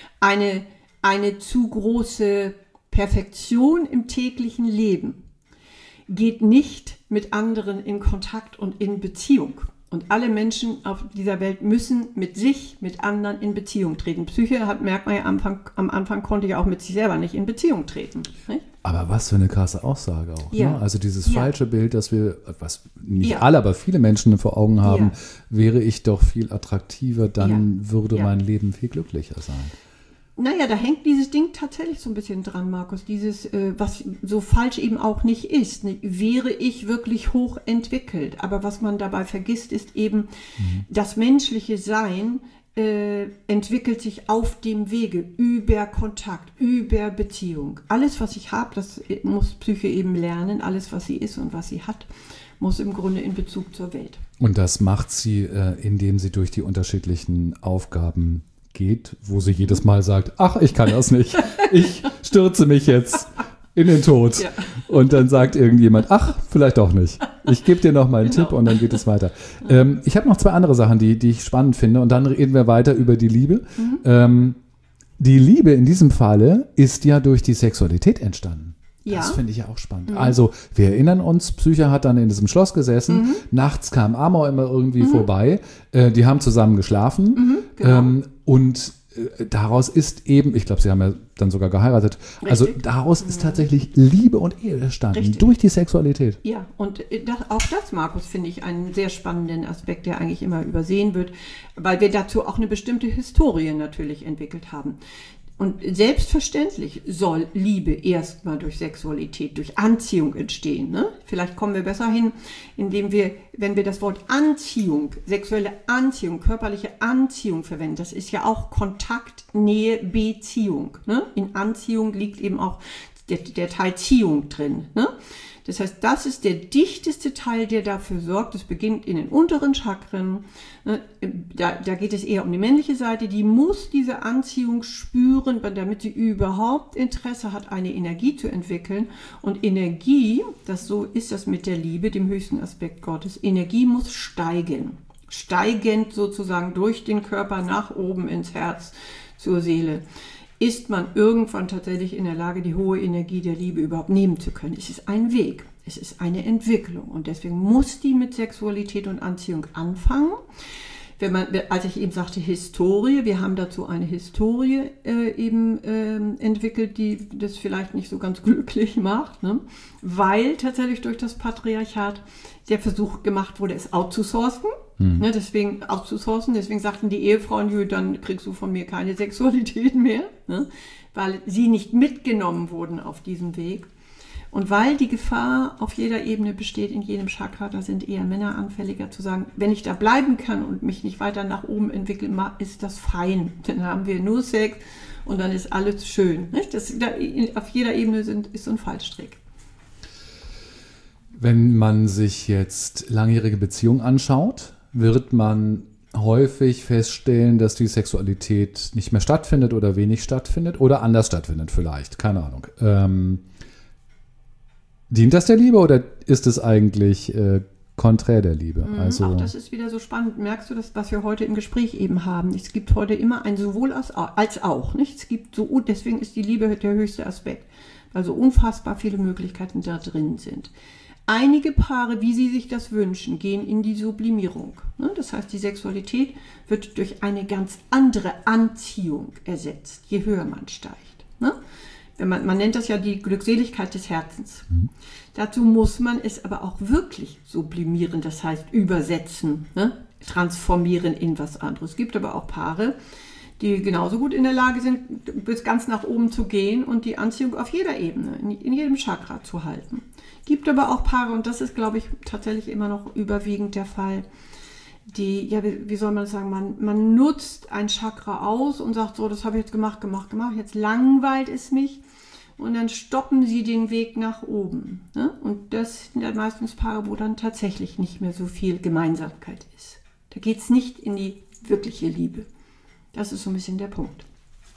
Speaker 2: Eine zu große Perfektion im täglichen Leben geht nicht mit anderen in Kontakt und in Beziehung. Und alle Menschen auf dieser Welt müssen mit sich, mit anderen in Beziehung treten. Psyche merkt man ja am Anfang konnte ich auch mit sich selber nicht in Beziehung treten. Nicht?
Speaker 1: Aber was für eine krasse Aussage auch.
Speaker 2: Ja.
Speaker 1: Ne? Also dieses falsche Bild, dass wir, was nicht
Speaker 2: Ja.
Speaker 1: alle, aber viele Menschen vor Augen haben,
Speaker 2: Ja.
Speaker 1: wäre ich doch viel attraktiver, dann würde mein Leben viel glücklicher sein.
Speaker 2: Naja, da hängt dieses Ding tatsächlich so ein bisschen dran, Markus. Dieses, was so falsch eben auch nicht ist. Ne? Wäre ich wirklich hochentwickelt? Aber was man dabei vergisst, ist eben, das menschliche Sein entwickelt sich auf dem Wege über Kontakt, über Beziehung. Alles, was ich habe, das muss Psyche eben lernen. Alles, was sie ist und was sie hat, muss im Grunde in Bezug zur Welt.
Speaker 1: Und das macht sie, indem sie durch die unterschiedlichen Aufgaben geht, wo sie jedes Mal sagt, ach, ich kann das nicht. Ich stürze mich jetzt in den Tod.
Speaker 2: Ja.
Speaker 1: Und dann sagt irgendjemand, ach, vielleicht auch nicht. Ich gebe dir noch mal einen Tipp und dann geht es weiter. Ich habe noch 2 andere Sachen, die ich spannend finde und dann reden wir weiter über die Liebe. Die Liebe in diesem Falle ist ja durch die Sexualität entstanden. Das finde ich ja auch spannend. Also, wir erinnern uns, Psyche hat dann in diesem Schloss gesessen, nachts kam Amor immer irgendwie vorbei, die haben zusammen geschlafen
Speaker 2: genau.
Speaker 1: Und daraus ist eben, ich glaube, sie haben ja dann sogar geheiratet,
Speaker 2: Richtig.
Speaker 1: Also daraus ist tatsächlich Liebe und Ehe entstanden,
Speaker 2: Richtig.
Speaker 1: durch die Sexualität.
Speaker 2: Ja, und auch das, Markus, finde ich einen sehr spannenden Aspekt, der eigentlich immer übersehen wird, weil wir dazu auch eine bestimmte Historie natürlich entwickelt haben. Und selbstverständlich soll Liebe erstmal durch Sexualität, durch Anziehung entstehen. Ne? Vielleicht kommen wir besser hin, indem wir, wenn wir das Wort Anziehung, sexuelle Anziehung, körperliche Anziehung verwenden, das ist ja auch Kontakt, Nähe, Beziehung. Ne? In Anziehung liegt eben auch der Teil Ziehung drin. Ne? Das heißt, das ist der dichteste Teil, der dafür sorgt, es beginnt in den unteren Chakren, ne? Da geht es eher um die männliche Seite, die muss diese Anziehung spüren, damit sie überhaupt Interesse hat, eine Energie zu entwickeln. Und Energie, so ist das mit der Liebe, dem höchsten Aspekt Gottes, Energie muss steigen. Steigend sozusagen durch den Körper nach oben ins Herz, zur Seele. Ist man irgendwann tatsächlich in der Lage, die hohe Energie der Liebe überhaupt nehmen zu können. Es ist ein Weg, es ist eine Entwicklung und deswegen muss die mit Sexualität und Anziehung anfangen. Als ich eben sagte Historie, wir haben dazu eine Historie entwickelt, die das vielleicht nicht so ganz glücklich macht, ne? Weil tatsächlich durch das Patriarchat der Versuch gemacht wurde, es outzusourcen. Ne, deswegen sagten die Ehefrauen, dann kriegst du von mir keine Sexualität mehr, ne, weil sie nicht mitgenommen wurden auf diesem Weg. Und weil die Gefahr auf jeder Ebene besteht, in jedem Chakra, da sind eher Männer anfälliger zu sagen, wenn ich da bleiben kann und mich nicht weiter nach oben entwickeln, ist das fein. Dann haben wir nur Sex und dann ist alles schön. Nicht? Auf jeder Ebene ist so ein Fallstrick.
Speaker 1: Wenn man sich jetzt langjährige Beziehungen anschaut, wird man häufig feststellen, dass die Sexualität nicht mehr stattfindet oder wenig stattfindet oder anders stattfindet vielleicht, keine Ahnung. Dient das der Liebe oder ist es eigentlich konträr der Liebe? Also,
Speaker 2: auch das ist wieder so spannend. Merkst du das, was wir heute im Gespräch eben haben? Es gibt heute immer ein sowohl als auch. Nicht? Es gibt deswegen ist die Liebe der höchste Aspekt, weil so unfassbar viele Möglichkeiten da drin sind. Einige Paare, wie sie sich das wünschen, gehen in die Sublimierung. Das heißt, die Sexualität wird durch eine ganz andere Anziehung ersetzt, je höher man steigt. Man nennt das ja die Glückseligkeit des Herzens. Dazu muss man es aber auch wirklich sublimieren, das heißt übersetzen, transformieren in was anderes. Es gibt aber auch Paare, die genauso gut in der Lage sind, bis ganz nach oben zu gehen und die Anziehung auf jeder Ebene, in jedem Chakra zu halten. Gibt aber auch Paare, und das ist, glaube ich, tatsächlich immer noch überwiegend der Fall, die, wie soll man das sagen, man nutzt ein Chakra aus und sagt, so, das habe ich jetzt gemacht, jetzt langweilt es mich und dann stoppen sie den Weg nach oben. Ne? Und das sind dann meistens Paare, wo dann tatsächlich nicht mehr so viel Gemeinsamkeit ist. Da geht es nicht in die wirkliche Liebe. Das ist so ein bisschen der Punkt.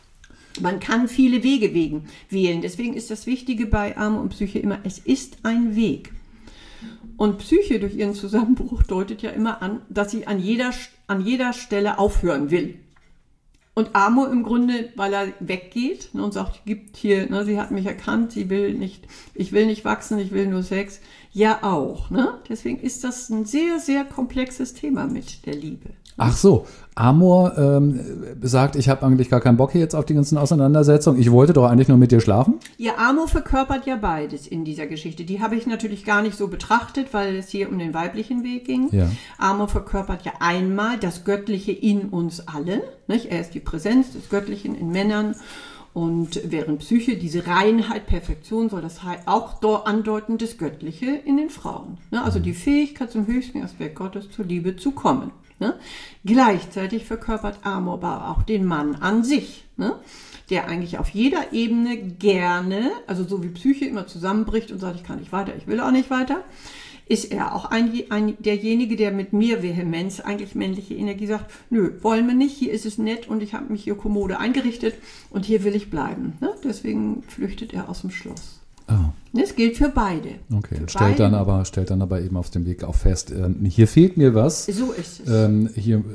Speaker 2: Man kann viele Wege wählen. Deswegen ist das Wichtige bei Amor und Psyche immer, es ist ein Weg. Und Psyche durch ihren Zusammenbruch deutet ja immer an, dass sie an jeder Stelle aufhören will. Und Amor im Grunde, weil er weggeht, ne, und sagt, gibt hier, ne, sie hat mich erkannt, ich will nicht wachsen, ich will nur Sex. Ja auch. Ne? Deswegen ist das ein sehr, sehr komplexes Thema mit der Liebe.
Speaker 1: Ach so, Amor sagt, ich habe eigentlich gar keinen Bock hier jetzt auf die ganzen Auseinandersetzungen. Ich wollte doch eigentlich nur mit dir schlafen.
Speaker 2: Ja, Amor verkörpert ja beides in dieser Geschichte. Die habe ich natürlich gar nicht so betrachtet, weil es hier um den weiblichen Weg ging.
Speaker 1: Ja.
Speaker 2: Amor verkörpert ja einmal das Göttliche in uns allen. Nicht? Er ist die Präsenz des Göttlichen in Männern. Und während Psyche diese Reinheit, Perfektion, soll das auch andeuten, das Göttliche in den Frauen. Ne? Also die Fähigkeit zum höchsten Aspekt Gottes zur Liebe zu kommen. Ne? Gleichzeitig verkörpert Amor aber auch den Mann an sich, ne? Der eigentlich auf jeder Ebene gerne, also so wie Psyche immer zusammenbricht und sagt, ich kann nicht weiter, ich will auch nicht weiter, ist er auch derjenige, der mit mehr Vehemenz, eigentlich männliche Energie, sagt, nö, wollen wir nicht, hier ist es nett und ich habe mich hier kommode eingerichtet und hier will ich bleiben. Ne? Deswegen flüchtet er aus dem Schloss.
Speaker 1: Oh.
Speaker 2: Das gilt für beide.
Speaker 1: Okay, stellt dann aber eben auf dem Weg auch fest, hier fehlt mir was.
Speaker 2: So ist es.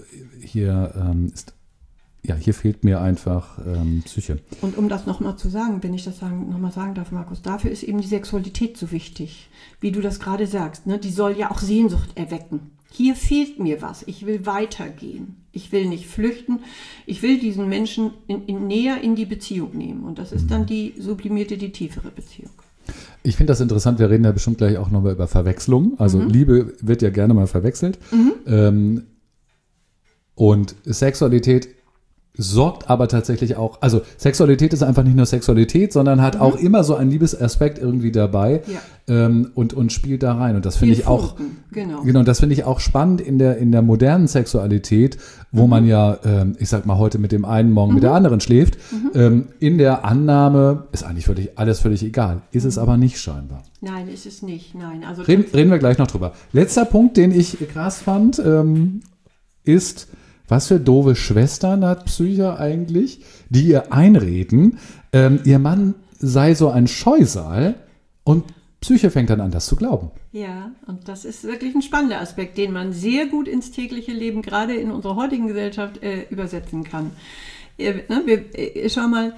Speaker 1: Hier fehlt mir einfach Psyche.
Speaker 2: Und um das nochmal zu sagen, wenn ich das nochmal sagen darf, Markus, dafür ist eben die Sexualität so wichtig, wie du das gerade sagst. Ne? Die soll ja auch Sehnsucht erwecken. Hier fehlt mir was, ich will weitergehen. Ich will nicht flüchten, ich will diesen Menschen näher in die Beziehung nehmen. Und das ist dann die sublimierte, die tiefere Beziehung.
Speaker 1: Ich finde das interessant, wir reden ja bestimmt gleich auch nochmal über Verwechslung. Also Liebe wird ja gerne mal verwechselt. Und Sexualität sorgt aber tatsächlich auch, also Sexualität ist einfach nicht nur Sexualität, sondern hat auch immer so einen Liebesaspekt irgendwie dabei und spielt da rein. Und das finde ich auch, genau, das finde ich auch spannend in der modernen Sexualität, wo man ja, ich sag mal, heute mit dem einen, morgen mit der anderen schläft, in der Annahme ist eigentlich alles völlig egal. Ist es aber nicht scheinbar.
Speaker 2: Nein, ist es nicht. Nein, also
Speaker 1: reden wir gleich noch drüber. Letzter Punkt, den ich krass fand, ist, was für doofe Schwestern hat Psyche eigentlich, die ihr einreden, ihr Mann sei so ein Scheusal und Psyche fängt dann an, das zu glauben.
Speaker 2: Ja, und das ist wirklich ein spannender Aspekt, den man sehr gut ins tägliche Leben, gerade in unserer heutigen Gesellschaft, übersetzen kann. Schau mal,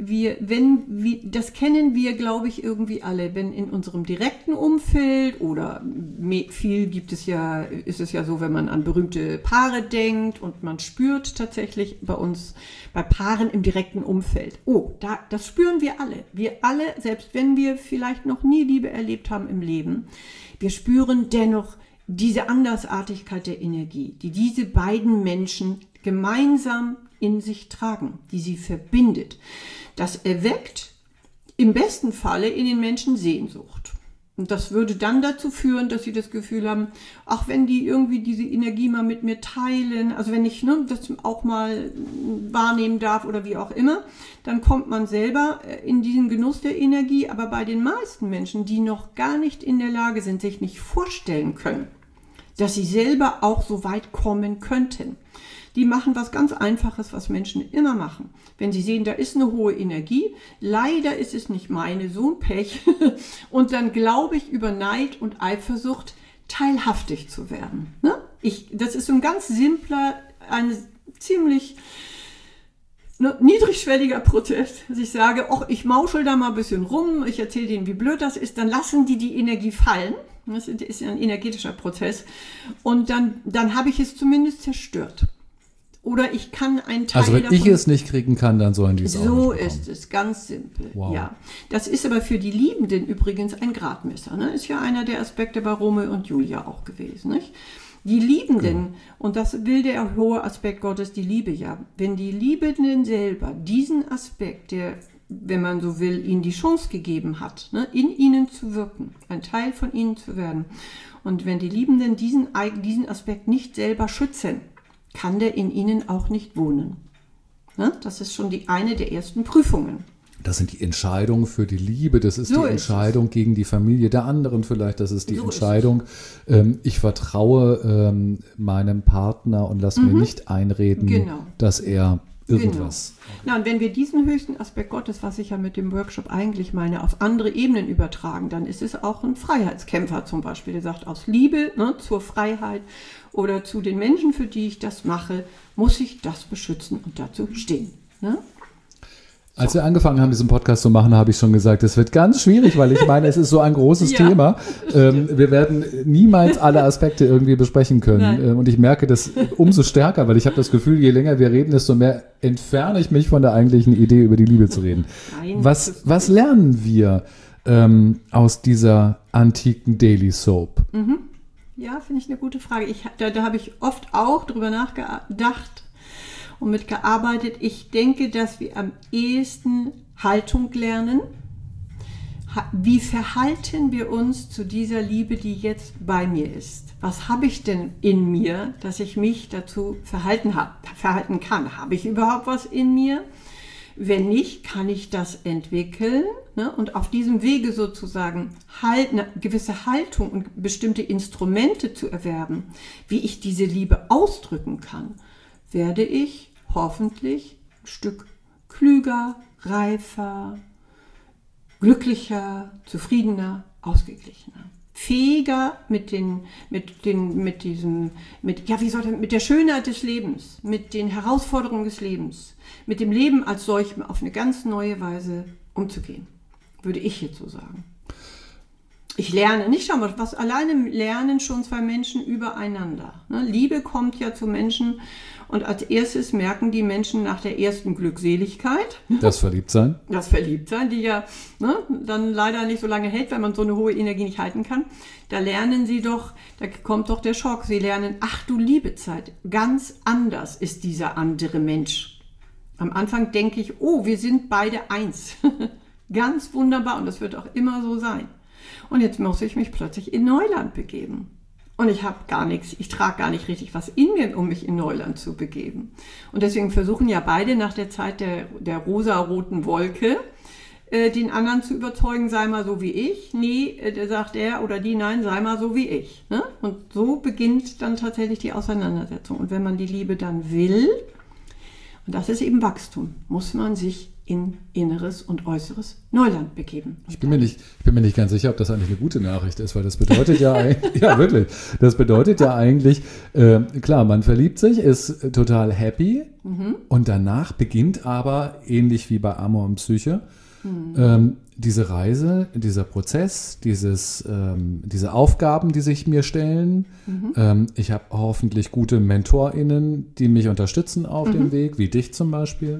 Speaker 2: das kennen wir, glaube ich, irgendwie alle, wenn in unserem direkten Umfeld oder viel ist es ja so, wenn man an berühmte Paare denkt und man spürt tatsächlich bei Paaren im direkten Umfeld. Das spüren wir alle. Wir alle, selbst wenn wir vielleicht noch nie Liebe erlebt haben im Leben, wir spüren dennoch diese Andersartigkeit der Energie, die diese beiden Menschen gemeinsam in sich tragen, die sie verbindet. Das erweckt im besten Falle in den Menschen Sehnsucht. Und das würde dann dazu führen, dass sie das Gefühl haben, ach, wenn die irgendwie diese Energie mal mit mir teilen, also wenn ich das auch mal wahrnehmen darf oder wie auch immer, dann kommt man selber in diesen Genuss der Energie. Aber bei den meisten Menschen, die noch gar nicht in der Lage sind, sich nicht vorstellen können, dass sie selber auch so weit kommen könnten, die machen was ganz Einfaches, was Menschen immer machen. Wenn sie sehen, da ist eine hohe Energie, leider ist es nicht meine, so ein Pech, und dann glaube ich über Neid und Eifersucht teilhaftig zu werden. Ne? Das ist so ein ganz simpler, ein ziemlich niedrigschwelliger Prozess, dass ich sage, ich mauschel da mal ein bisschen rum, ich erzähle denen, wie blöd das ist, dann lassen die Energie fallen. Das ist ein energetischer Prozess. Und dann habe ich es zumindest zerstört. Oder ich kann einen Teil
Speaker 1: davon... Also wenn ich es nicht kriegen kann, dann sollen die es auch nicht bekommen.
Speaker 2: So ist es, ganz simpel.
Speaker 1: Wow.
Speaker 2: Ja. Das ist aber für die Liebenden übrigens ein Gradmesser. Ne? Ist ja einer der Aspekte bei Romeo und Julia auch gewesen. Nicht? Die Liebenden, und das will der hohe Aspekt Gottes, die Liebe ja, wenn die Liebenden selber diesen Aspekt, der, wenn man so will, ihnen die Chance gegeben hat, ne, in ihnen zu wirken, ein Teil von ihnen zu werden, und wenn die Liebenden diesen Aspekt nicht selber schützen, kann der in ihnen auch nicht wohnen. Ne? Das ist schon eine der ersten Prüfungen.
Speaker 1: Das sind die Entscheidungen für die Liebe, das ist die Entscheidung gegen die Familie der anderen vielleicht, das ist die Entscheidung, ich vertraue meinem Partner und lasse mir nicht einreden, dass er irgendwas.
Speaker 2: Genau. Na, und wenn wir diesen höchsten Aspekt Gottes, was ich ja mit dem Workshop eigentlich meine, auf andere Ebenen übertragen, dann ist es auch ein Freiheitskämpfer zum Beispiel, der sagt, aus Liebe, ne, zur Freiheit oder zu den Menschen, für die ich das mache, muss ich das beschützen und dazu stehen. Ne?
Speaker 1: Als wir angefangen haben, diesen Podcast zu machen, habe ich schon gesagt, es wird ganz schwierig, weil ich meine, es ist so ein großes Thema. Wir werden niemals alle Aspekte irgendwie besprechen können. Und ich merke das umso stärker, weil ich habe das Gefühl, je länger wir reden, desto mehr entferne ich mich von der eigentlichen Idee, über die Liebe zu reden.
Speaker 2: Nein,
Speaker 1: Was lernen wir aus dieser antiken Daily Soap?
Speaker 2: Ja, finde ich eine gute Frage. Da habe ich oft auch drüber nachgedacht und mitgearbeitet. Ich denke, dass wir am ehesten Haltung lernen. Wie verhalten wir uns zu dieser Liebe, die jetzt bei mir ist? Was habe ich denn in mir, dass ich mich dazu verhalten kann? Habe ich überhaupt was in mir? Wenn nicht, kann ich das entwickeln, ne? Und auf diesem Wege sozusagen eine gewisse Haltung und bestimmte Instrumente zu erwerben, wie ich diese Liebe ausdrücken kann, werde ich hoffentlich ein Stück klüger, reifer, glücklicher, zufriedener, ausgeglichener, fähiger mit der Schönheit des Lebens, mit den Herausforderungen des Lebens, mit dem Leben als solchem auf eine ganz neue Weise umzugehen, würde ich jetzt so sagen. Ich lerne, nicht schau mal, was alleine lernen schon zwei Menschen übereinander. Ne? Liebe kommt ja zu Menschen und als erstes merken die Menschen nach der ersten Glückseligkeit.
Speaker 1: Das Verliebtsein.
Speaker 2: Das Verliebtsein, die ja dann leider nicht so lange hält, wenn man so eine hohe Energie nicht halten kann. Da lernen sie doch, da kommt doch der Schock. Sie lernen, ach du liebe Zeit, ganz anders ist dieser andere Mensch. Am Anfang denke ich, oh, wir sind beide eins. Ganz wunderbar und das wird auch immer so sein. Und jetzt muss ich mich plötzlich in Neuland begeben. Und ich habe gar nichts, ich trage gar nicht richtig was in mir, um mich in Neuland zu begeben. Und deswegen versuchen ja beide nach der Zeit der rosaroten Wolke, den anderen zu überzeugen, sei mal so wie ich. Nee, sagt er oder die, nein, sei mal so wie ich. Ne? Und so beginnt dann tatsächlich die Auseinandersetzung. Und wenn man die Liebe dann will, und das ist eben Wachstum, muss man sich in inneres und äußeres Neuland begeben.
Speaker 1: Ich bin mir nicht ganz sicher, ob das eigentlich eine gute Nachricht ist, weil das bedeutet ja eigentlich, ja wirklich, das bedeutet ja eigentlich, klar, man verliebt sich, ist total happy und danach beginnt aber, ähnlich wie bei Amor und Psyche, diese Reise, dieser Prozess, diese Aufgaben, die sich mir stellen. Ich habe hoffentlich gute MentorInnen, die mich unterstützen auf dem Weg, wie dich zum Beispiel.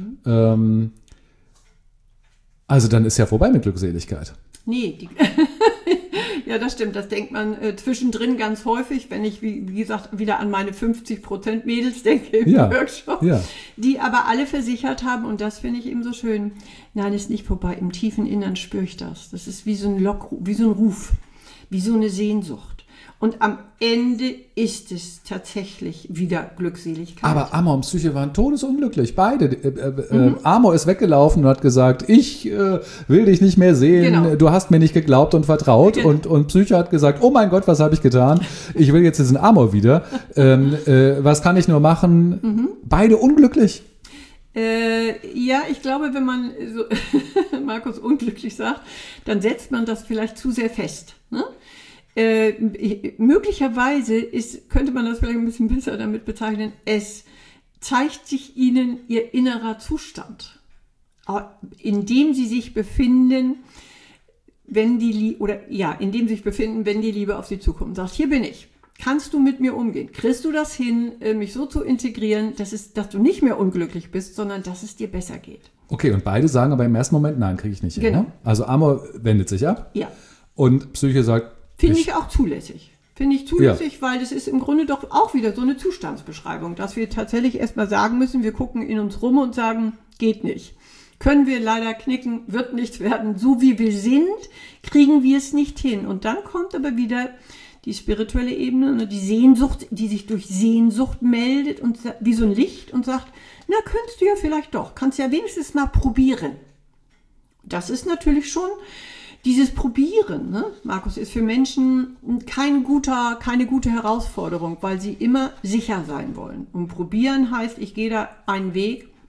Speaker 1: Also dann ist ja vorbei mit Glückseligkeit.
Speaker 2: Nee, ja, das stimmt. Das denkt man zwischendrin ganz häufig, wenn ich, wie gesagt, wieder an meine 50% Mädels denke im Workshop, die aber alle versichert haben, und das finde ich eben so schön, nein, ist nicht vorbei. Im tiefen Innern spüre ich das. Das ist wie so ein wie so ein Ruf, wie so eine Sehnsucht. Und am Ende ist es tatsächlich wieder Glückseligkeit.
Speaker 1: Aber Amor und Psyche waren todesunglücklich, beide. Amor ist weggelaufen und hat gesagt, ich will dich nicht mehr sehen, du hast mir nicht geglaubt und vertraut. Und Psyche hat gesagt, oh mein Gott, was habe ich getan? Ich will jetzt diesen Amor wieder. Was kann ich nur machen? Beide unglücklich.
Speaker 2: Ja, ich glaube, wenn man so Markus unglücklich sagt, dann setzt man das vielleicht zu sehr fest, ne? Möglicherweise könnte man das vielleicht ein bisschen besser damit bezeichnen, es zeigt sich ihnen ihr innerer Zustand, in dem sie sich befinden, wenn die Liebe auf sie zukommt. Sagt, hier bin ich. Kannst du mit mir umgehen? Kriegst du das hin, mich so zu integrieren, dass du nicht mehr unglücklich bist, sondern dass es dir besser geht?
Speaker 1: Okay, und beide sagen aber im ersten Moment, nein, kriege ich nicht hin.
Speaker 2: Genau.
Speaker 1: Ne? Also Amor wendet sich ab.
Speaker 2: Ja.
Speaker 1: Und Psyche sagt,
Speaker 2: Finde ich auch zulässig. Weil das ist im Grunde doch auch wieder so eine Zustandsbeschreibung, dass wir tatsächlich erstmal sagen müssen, wir gucken in uns rum und sagen, geht nicht. Können wir leider knicken, wird nichts werden. So wie wir sind, kriegen wir es nicht hin. Und dann kommt aber wieder die spirituelle Ebene, die Sehnsucht, die sich durch Sehnsucht meldet und wie so ein Licht und sagt, na, könntest du ja vielleicht doch, kannst ja wenigstens mal probieren. Das ist natürlich schon dieses Probieren, ne, Markus, ist für Menschen keine gute Herausforderung, weil sie immer sicher sein wollen. Und probieren heißt, ich gehe da einen Weg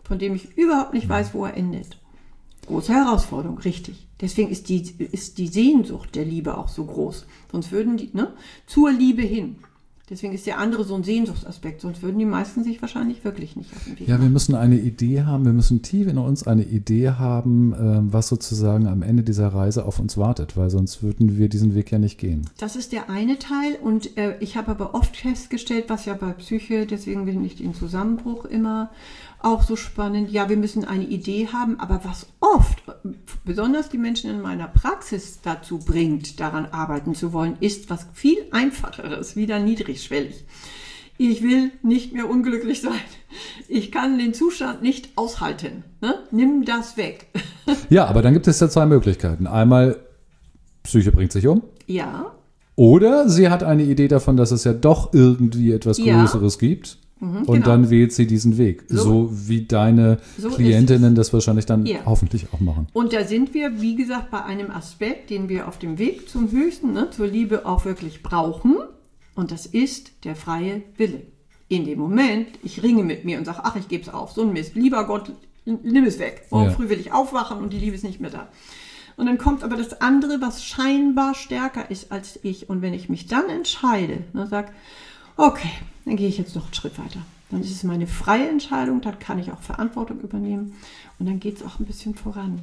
Speaker 2: von dem ich überhaupt nicht weiß, wo er endet. Große Herausforderung, richtig. Deswegen ist die Sehnsucht der Liebe auch so groß. Sonst würden die, zur Liebe hin. Deswegen ist der andere so ein Sehnsuchtsaspekt. Sonst würden die meisten sich wahrscheinlich wirklich nicht auf den Weg machen.
Speaker 1: Wir müssen eine Idee haben, wir müssen tief in uns eine Idee haben, was sozusagen am Ende dieser Reise auf uns wartet, weil sonst würden wir diesen Weg ja nicht gehen.
Speaker 2: Das ist der eine Teil und ich habe aber oft festgestellt, was ja bei Psyche, deswegen bin ich den Zusammenbruch immer auch so spannend. Ja, wir müssen eine Idee haben, aber was oft, besonders die Menschen in meiner Praxis dazu bringt, daran arbeiten zu wollen, ist was viel Einfacheres, wieder niedrigschwellig. Ich will nicht mehr unglücklich sein. Ich kann den Zustand nicht aushalten. Ne? Nimm das weg.
Speaker 1: Ja, aber dann gibt es ja zwei Möglichkeiten. Einmal, Psyche bringt sich um.
Speaker 2: Ja.
Speaker 1: Oder sie hat eine Idee davon, dass es ja doch irgendwie etwas Größeres gibt. Und dann wählt sie diesen Weg. So wie deine Klientinnen das wahrscheinlich dann hoffentlich auch machen.
Speaker 2: Und da sind wir, wie gesagt, bei einem Aspekt, den wir auf dem Weg zum Höchsten, zur Liebe auch wirklich brauchen. Und das ist der freie Wille. In dem Moment, ich ringe mit mir und sage, ach, ich gebe es auf, so ein Mist. Lieber Gott, nimm es weg. Morgen früh will ich aufwachen und die Liebe ist nicht mehr da. Und dann kommt aber das andere, was scheinbar stärker ist als ich. Und wenn ich mich dann entscheide, sage, okay, dann gehe ich jetzt noch einen Schritt weiter. Dann ist es meine freie Entscheidung, dann kann ich auch Verantwortung übernehmen und dann geht es auch ein bisschen voran.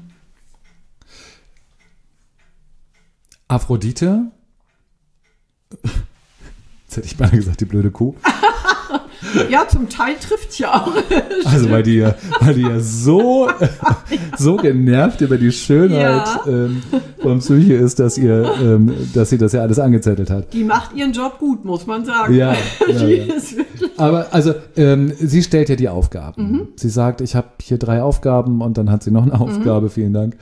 Speaker 1: Aphrodite, jetzt hätte ich beinahe gesagt, die blöde Kuh.
Speaker 2: Ja, zum Teil trifft es ja auch.
Speaker 1: Also weil die ja so genervt über die Schönheit von Psyche ist, dass sie das ja alles angezettelt hat.
Speaker 2: Die macht ihren Job gut, muss man sagen.
Speaker 1: Ja. Aber also sie stellt ja die Aufgaben. Sie sagt, ich habe hier 3 Aufgaben und dann hat sie noch eine Aufgabe, vielen Dank.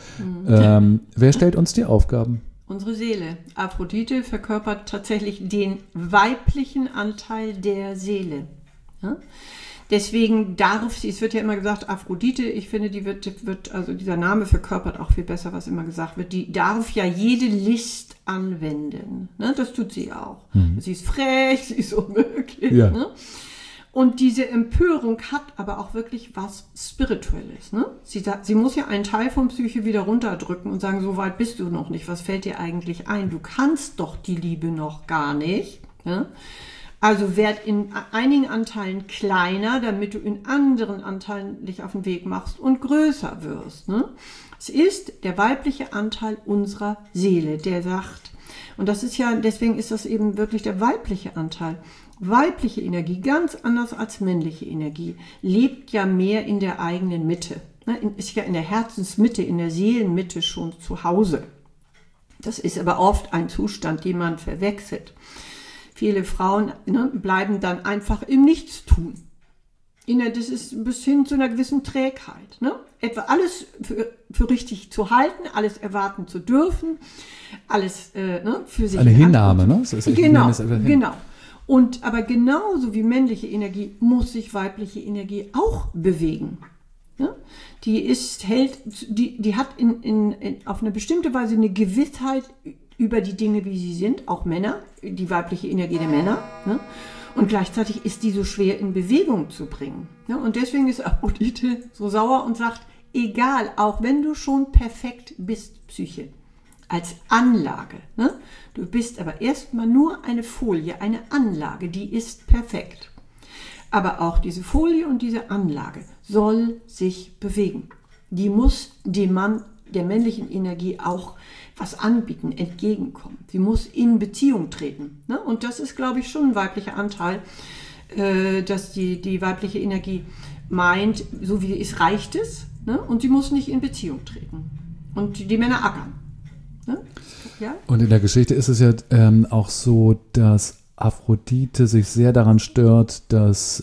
Speaker 1: Wer stellt uns die Aufgaben?
Speaker 2: Unsere Seele. Aphrodite verkörpert tatsächlich den weiblichen Anteil der Seele. Ja? Deswegen es wird ja immer gesagt, Aphrodite, ich finde, also dieser Name verkörpert auch viel besser, was immer gesagt wird, die darf ja jede List anwenden. Ne? Das tut sie auch. Sie ist frech, sie ist unmöglich. Ja. Ne? Und diese Empörung hat aber auch wirklich was Spirituelles. Ne? Sie muss ja einen Teil von Psyche wieder runterdrücken und sagen, so weit bist du noch nicht. Was fällt dir eigentlich ein? Du kannst doch die Liebe noch gar nicht. Ne? Also werd in einigen Anteilen kleiner, damit du in anderen Anteilen dich auf den Weg machst und größer wirst. Ne? Es ist der weibliche Anteil unserer Seele, der sagt, und das ist ja, deswegen ist das eben wirklich der weibliche Anteil. Weibliche Energie, ganz anders als männliche Energie, lebt ja mehr in der eigenen Mitte. Ist ja in der Herzensmitte, in der Seelenmitte schon zu Hause. Das ist aber oft ein Zustand, den man verwechselt. Viele Frauen bleiben dann einfach im Nichtstun. Das ist bis hin zu einer gewissen Trägheit. Ne? Etwa alles für richtig zu halten, alles erwarten zu dürfen, alles für sich.
Speaker 1: Eine Hinnahme, ne?
Speaker 2: Genau. Und aber genauso wie männliche Energie muss sich weibliche Energie auch bewegen. Ja? Die hat auf eine bestimmte Weise eine Gewissheit über die Dinge, wie sie sind, auch Männer, die weibliche Energie der Männer. Ne? Und gleichzeitig ist die so schwer in Bewegung zu bringen. Ne? Und deswegen ist Aphrodite so sauer und sagt, egal, auch wenn du schon perfekt bist, Psyche, als Anlage. Ne? Du bist aber erstmal nur eine Folie, eine Anlage, die ist perfekt. Aber auch diese Folie und diese Anlage soll sich bewegen. Die muss dem Mann, der männlichen Energie auch was anbieten, entgegenkommen. Sie muss in Beziehung treten. Ne? Und das ist, glaube ich, schon ein weiblicher Anteil, dass die weibliche Energie meint, so wie sie ist, reicht es. Ne? Und sie muss nicht in Beziehung treten. Und die Männer ackern. Ja?
Speaker 1: Und in der Geschichte ist es ja auch so, dass Aphrodite sich sehr daran stört, dass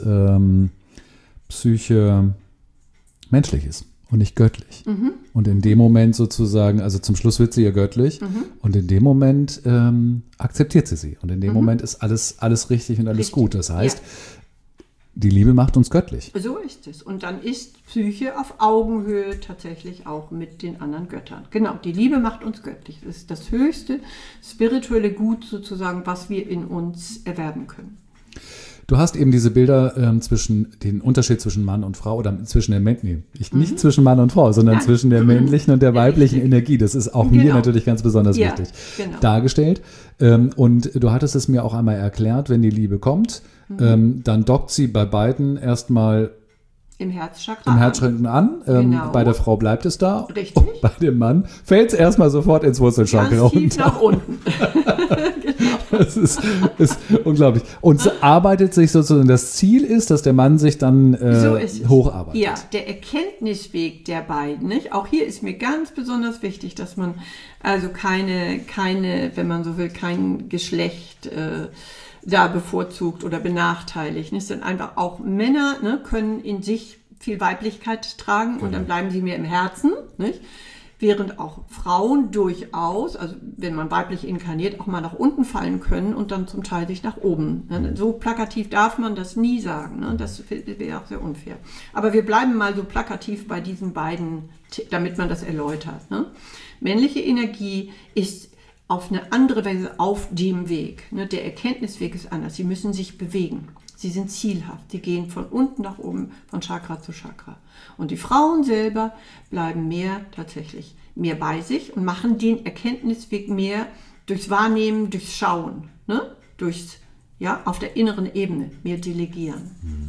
Speaker 1: Psyche menschlich ist und nicht göttlich. Und in dem Moment sozusagen, also zum Schluss wird sie ja göttlich und in dem Moment akzeptiert sie. Und in dem Moment ist alles richtig und alles gut. Das heißt, die Liebe macht uns göttlich.
Speaker 2: So ist es. Und dann ist Psyche auf Augenhöhe tatsächlich auch mit den anderen Göttern. Genau, die Liebe macht uns göttlich. Das ist das höchste spirituelle Gut sozusagen, was wir in uns erwerben können.
Speaker 1: Du hast eben diese Bilder zwischen den Unterschied zwischen Mann und Frau oder zwischen der nicht zwischen Mann und Frau, sondern zwischen der männlichen und der weiblichen Energie. Das ist auch mir natürlich ganz besonders wichtig dargestellt. Und du hattest es mir auch einmal erklärt, wenn die Liebe kommt, dann dockt sie bei beiden erstmal
Speaker 2: im Herzchakra
Speaker 1: an. Bei der Frau bleibt es da.
Speaker 2: Richtig.
Speaker 1: Und bei dem Mann fällt es erstmal sofort ins Wurzelchakra runter.
Speaker 2: Tief nach unten. Genau.
Speaker 1: Das ist unglaublich. Und so arbeitet sich sozusagen, das Ziel ist, dass der Mann sich dann hocharbeitet.
Speaker 2: Ja, der Erkenntnisweg der beiden. Nicht? Auch hier ist mir ganz besonders wichtig, dass man also keine, wenn man so will, kein Geschlecht da bevorzugt oder benachteiligt. Es sind einfach auch Männer, können in sich viel Weiblichkeit tragen und dann bleiben sie mir im Herzen, nicht? Während auch Frauen durchaus, also wenn man weiblich inkarniert, auch mal nach unten fallen können und dann zum Teil sich nach oben. So plakativ darf man das nie sagen, das wäre auch sehr unfair. Aber wir bleiben mal so plakativ bei diesen beiden, damit man das erläutert. Männliche Energie ist auf eine andere Weise auf dem Weg. Der Erkenntnisweg ist anders. Sie müssen sich bewegen. Sie sind zielhaft. Sie gehen von unten nach oben, von Chakra zu Chakra. Und die Frauen selber bleiben tatsächlich mehr bei sich und machen den Erkenntnisweg mehr durchs Wahrnehmen, durchs Schauen, auf der inneren Ebene mehr delegieren.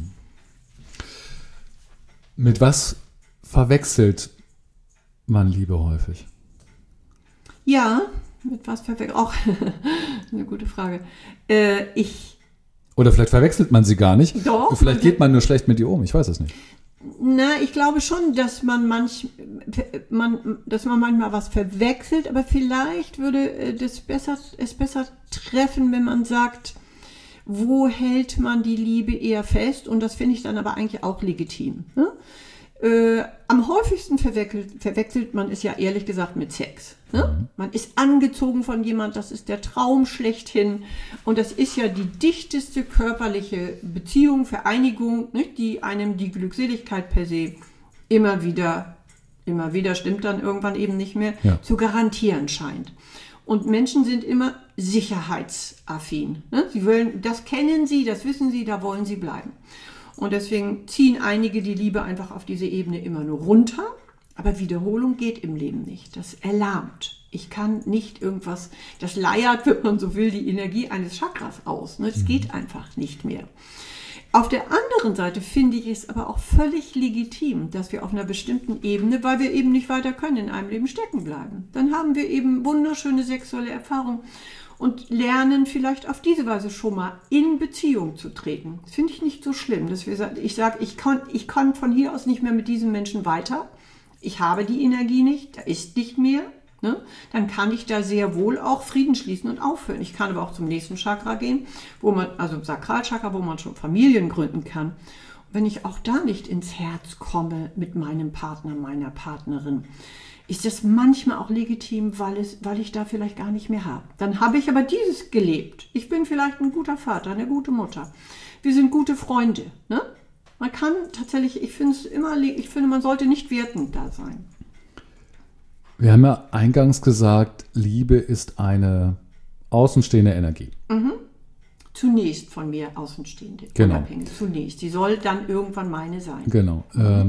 Speaker 1: Mit was verwechselt man Liebe häufig?
Speaker 2: Ja, mit was verwechselt? Auch eine gute Frage.
Speaker 1: Oder vielleicht verwechselt man sie gar nicht.
Speaker 2: Doch.
Speaker 1: Vielleicht geht man nur schlecht mit ihr um. Ich weiß es nicht.
Speaker 2: Na, ich glaube schon, dass man manchmal was verwechselt, aber vielleicht würde es besser treffen, wenn man sagt, wo hält man die Liebe eher fest? Und das finde ich dann aber eigentlich auch legitim. Am häufigsten verwechselt man es ja ehrlich gesagt mit Sex. Man ist angezogen von jemand, das ist der Traum schlechthin. Und das ist ja die dichteste körperliche Beziehung, Vereinigung, die einem die Glückseligkeit per se immer wieder stimmt dann irgendwann eben nicht mehr, zu garantieren scheint. Und Menschen sind immer sicherheitsaffin. Das kennen sie, das wissen sie, da wollen sie bleiben. Und deswegen ziehen einige die Liebe einfach auf diese Ebene immer nur runter. Aber Wiederholung geht im Leben nicht. Das erlahmt. Ich kann nicht irgendwas, das leiert, wenn man so will, die Energie eines Chakras aus. Das geht einfach nicht mehr. Auf der anderen Seite finde ich es aber auch völlig legitim, dass wir auf einer bestimmten Ebene, weil wir eben nicht weiter können, in einem Leben stecken bleiben. Dann haben wir eben wunderschöne sexuelle Erfahrungen und lernen vielleicht auf diese Weise schon mal in Beziehung zu treten. Das finde ich nicht so schlimm, dass ich sage, ich kann von hier aus nicht mehr mit diesem Menschen weiter. Ich habe die Energie nicht, da ist nicht mehr. Dann kann ich da sehr wohl auch Frieden schließen und aufhören. Ich kann aber auch zum nächsten Chakra gehen, also Sakralchakra, wo man schon Familien gründen kann. Und wenn ich auch da nicht ins Herz komme mit meinem Partner, meiner Partnerin, ist das manchmal auch legitim, weil ich da vielleicht gar nicht mehr habe. Dann habe ich aber dieses gelebt. Ich bin vielleicht ein guter Vater, eine gute Mutter. Wir sind gute Freunde. Man kann tatsächlich, ich finde, man sollte nicht wertend da sein.
Speaker 1: Wir haben ja eingangs gesagt, Liebe ist eine außenstehende Energie.
Speaker 2: Zunächst von mir außenstehende.
Speaker 1: Genau.
Speaker 2: Unabhängig. Zunächst. Die soll dann irgendwann meine sein.
Speaker 1: Genau.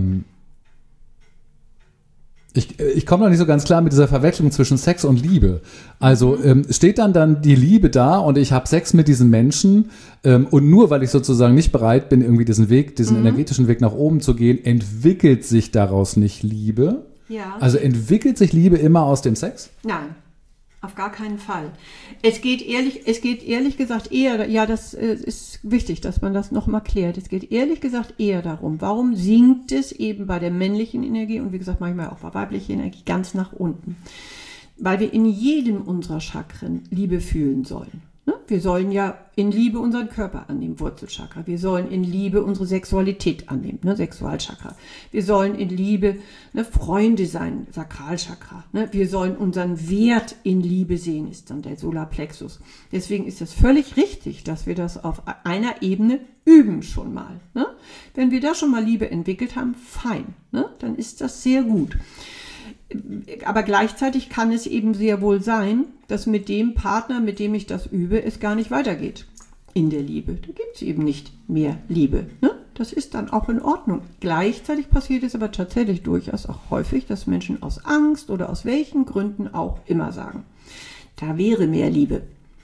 Speaker 1: Ich komme noch nicht so ganz klar mit dieser Verwechslung zwischen Sex und Liebe. Also steht dann die Liebe da und ich habe Sex mit diesem Menschen und nur weil ich sozusagen nicht bereit bin, irgendwie diesen energetischen Weg nach oben zu gehen, entwickelt sich daraus nicht Liebe.
Speaker 2: Ja.
Speaker 1: Also entwickelt sich Liebe immer aus dem Sex?
Speaker 2: Nein, auf gar keinen Fall. Es geht ehrlich gesagt eher, das ist wichtig, dass man das nochmal klärt. Es geht ehrlich gesagt eher darum, warum sinkt es eben bei der männlichen Energie und wie gesagt manchmal auch bei weiblicher Energie ganz nach unten? Weil wir in jedem unserer Chakren Liebe fühlen sollen. Wir sollen ja in Liebe unseren Körper annehmen, Wurzelchakra. Wir sollen in Liebe unsere Sexualität annehmen, Sexualchakra. Wir sollen in Liebe Freunde sein, Sakralchakra. Wir sollen unseren Wert in Liebe sehen, ist dann der Solarplexus. Deswegen ist es völlig richtig, dass wir das auf einer Ebene üben schon mal. Wenn wir da schon mal Liebe entwickelt haben, fein. Dann ist das sehr gut. Aber gleichzeitig kann es eben sehr wohl sein, dass mit dem Partner, mit dem ich das übe, es gar nicht weitergeht. in der Liebe. Da gibt es eben nicht mehr Liebe. Ne? Das ist dann auch in Ordnung. Gleichzeitig passiert es aber tatsächlich durchaus auch häufig, dass Menschen aus Angst oder aus welchen Gründen auch immer sagen, da wäre mehr Liebe.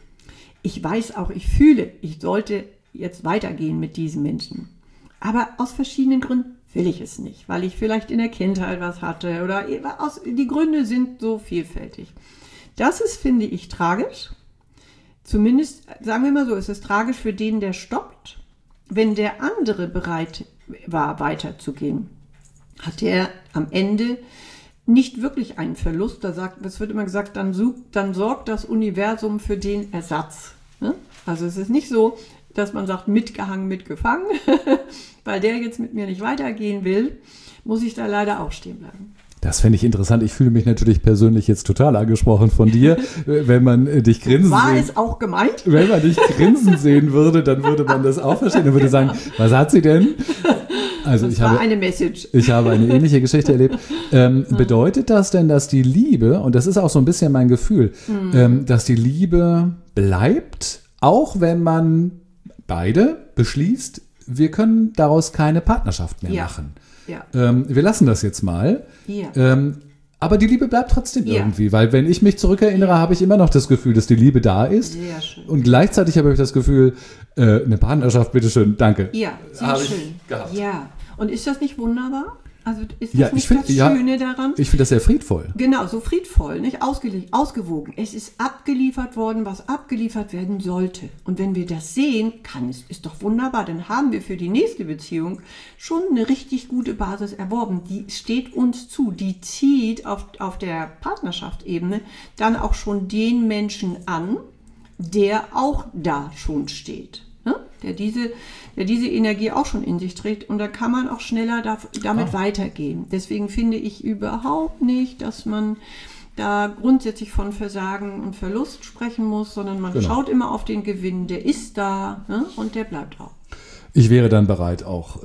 Speaker 2: Ich weiß auch, ich fühle, ich sollte jetzt weitergehen mit diesen Menschen. Aber aus verschiedenen Gründen will ich es nicht, weil ich vielleicht in der Kindheit was hatte oder die Gründe sind so vielfältig. Das ist, finde ich, tragisch. Zumindest, sagen wir mal so, ist es tragisch für den, der stoppt. Wenn der andere bereit war, weiterzugehen, hat er am Ende nicht wirklich einen Verlust. Es wird immer gesagt, dann sorgt das Universum für den Ersatz. Ne? Also es ist nicht so, dass man sagt, mitgehangen, mitgefangen, weil der jetzt mit mir nicht weitergehen will, muss ich da leider auch stehen bleiben.
Speaker 1: Das fände ich interessant. Ich fühle mich natürlich persönlich jetzt total angesprochen von dir. Wenn man dich grinsen
Speaker 2: War es auch gemeint?
Speaker 1: Wenn man dich grinsen sehen würde, dann würde man das auch verstehen. Dann würde sagen, was hat sie denn? Also
Speaker 2: das war eine Message.
Speaker 1: Ich habe eine ähnliche Geschichte erlebt. Bedeutet das denn, dass die Liebe, und das ist auch so ein bisschen mein Gefühl, dass die Liebe bleibt, auch wenn man beide beschließt, wir können daraus keine Partnerschaft mehr machen.
Speaker 2: Ja.
Speaker 1: Wir lassen das jetzt mal.
Speaker 2: Ja.
Speaker 1: Aber die Liebe bleibt trotzdem irgendwie, weil wenn ich mich zurückerinnere, habe ich immer noch das Gefühl, dass die Liebe da ist. Sehr schön. Und gleichzeitig habe ich das Gefühl, eine Partnerschaft, bitteschön, danke.
Speaker 2: Ja, sehr schön. Ja. Und ist das nicht wunderbar? Also ist das nicht das Schöne daran?
Speaker 1: Ich finde das sehr friedvoll.
Speaker 2: Genau, so friedvoll, nicht ausgewogen. Es ist abgeliefert worden, was abgeliefert werden sollte. Und wenn wir das sehen, ist doch wunderbar. Dann haben wir für die nächste Beziehung schon eine richtig gute Basis erworben. Die steht uns zu. Die zieht auf der Partnerschaftsebene dann auch schon den Menschen an, der auch da schon steht. Ne? Der diese Energie auch schon in sich trägt und da kann man auch schneller damit weitergehen. Deswegen finde ich überhaupt nicht, dass man da grundsätzlich von Versagen und Verlust sprechen muss, sondern man schaut immer auf den Gewinn, der ist da, ne? Und der bleibt auch.
Speaker 1: Ich wäre dann bereit, auch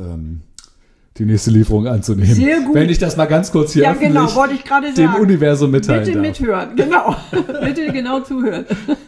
Speaker 1: die nächste Lieferung anzunehmen. Sehr gut. Wenn ich das mal ganz kurz hier öffentlich
Speaker 2: genau, wollte ich gerade sagen.
Speaker 1: Dem Universum mitteilen
Speaker 2: Bitte mithören, genau. Bitte genau zuhören.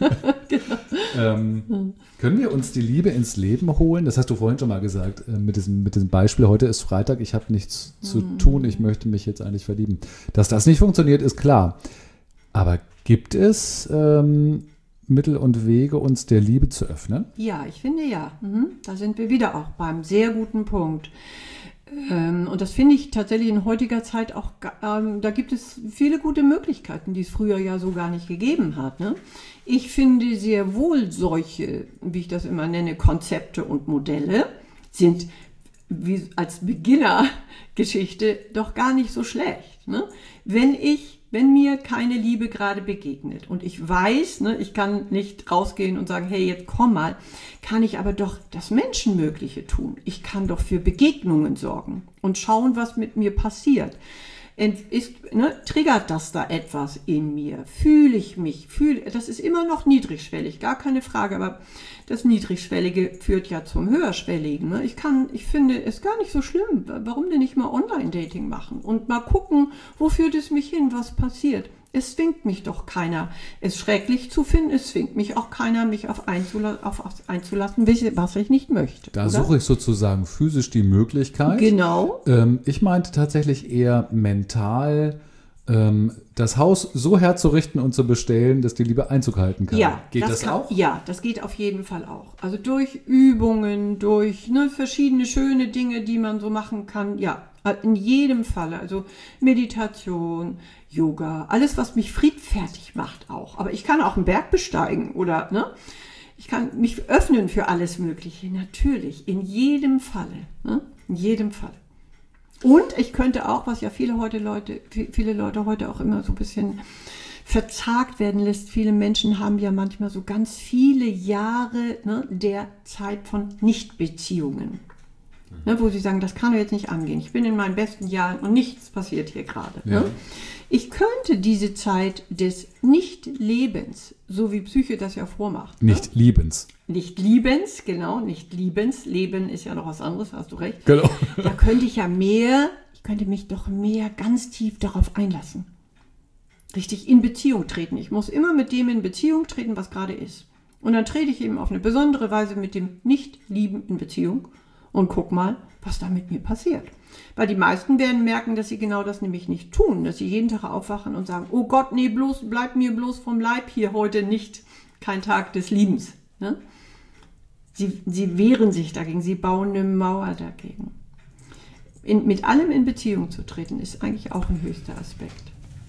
Speaker 1: Genau. Können wir uns die Liebe ins Leben holen? Das hast du vorhin schon mal gesagt, mit diesem Beispiel. Heute ist Freitag, ich habe nichts zu tun, ich möchte mich jetzt eigentlich verlieben. Dass das nicht funktioniert, ist klar. Aber gibt es Mittel und Wege, uns der Liebe zu öffnen?
Speaker 2: Ja, ich finde ja. Da sind wir wieder auch beim sehr guten Punkt. Und das finde ich tatsächlich in heutiger Zeit auch, da gibt es viele gute Möglichkeiten, die es früher ja so gar nicht gegeben hat. Ne? Ich finde sehr wohl solche, wie ich das immer nenne, Konzepte und Modelle sind wie als Beginnergeschichte doch gar nicht so schlecht. Ne? Wenn mir keine Liebe gerade begegnet und ich weiß, ne, ich kann nicht rausgehen und sagen, hey, jetzt komm mal, kann ich aber doch das Menschenmögliche tun. Ich kann doch für Begegnungen sorgen und schauen, was mit mir passiert. Triggert das da etwas in mir? Fühle ich mich? Das ist immer noch niedrigschwellig, gar keine Frage, aber das Niedrigschwellige führt ja zum Höherschwelligen. Ne? Ich finde es gar nicht so schlimm. Warum denn nicht mal Online-Dating machen und mal gucken, wo führt es mich hin, was passiert? Es zwingt mich doch keiner, es schrecklich zu finden. Es zwingt mich auch keiner, mich auf was einzulassen, was ich nicht möchte.
Speaker 1: Da suche ich sozusagen physisch die Möglichkeit.
Speaker 2: Genau.
Speaker 1: Ich meinte tatsächlich eher mental, das Haus so herzurichten und zu bestellen, dass die Liebe Einzug halten kann.
Speaker 2: Ja,
Speaker 1: geht das auch?
Speaker 2: Ja, das geht auf jeden Fall auch. Also durch Übungen, durch verschiedene schöne Dinge, die man so machen kann. Ja, in jedem Falle. Also Meditation, Yoga, alles, was mich friedfertig macht auch. Aber ich kann auch einen Berg besteigen oder, ich kann mich öffnen für alles Mögliche. Natürlich, in jedem Falle. Ne? In jedem Falle. Und ich könnte auch, was ja viele Leute heute auch immer so ein bisschen verzagt werden lässt. Viele Menschen haben ja manchmal so ganz viele Jahre der Zeit von Nichtbeziehungen. Wo sie sagen, das kann doch jetzt nicht angehen. Ich bin in meinen besten Jahren und nichts passiert hier gerade. Ja. Ne? Ich könnte diese Zeit des Nicht-Lebens, so wie Psyche das ja vormacht.
Speaker 1: Nicht-Liebens.
Speaker 2: Nicht-Liebens, genau, nicht-Liebens. Leben ist ja noch was anderes, hast du recht.
Speaker 1: Genau.
Speaker 2: Da könnte ich könnte mich doch mehr ganz tief darauf einlassen. Richtig in Beziehung treten. Ich muss immer mit dem in Beziehung treten, was gerade ist. Und dann trete ich eben auf eine besondere Weise mit dem Nicht-Lieben in Beziehung und guck mal, was da mit mir passiert. Weil die meisten werden merken, dass sie genau das nämlich nicht tun, dass sie jeden Tag aufwachen und sagen, oh Gott, nee, bleib mir bloß vom Leib hier heute nicht, kein Tag des Liebens. Ne? Sie wehren sich dagegen, sie bauen eine Mauer dagegen. Mit allem in Beziehung zu treten, ist eigentlich auch ein höchster Aspekt.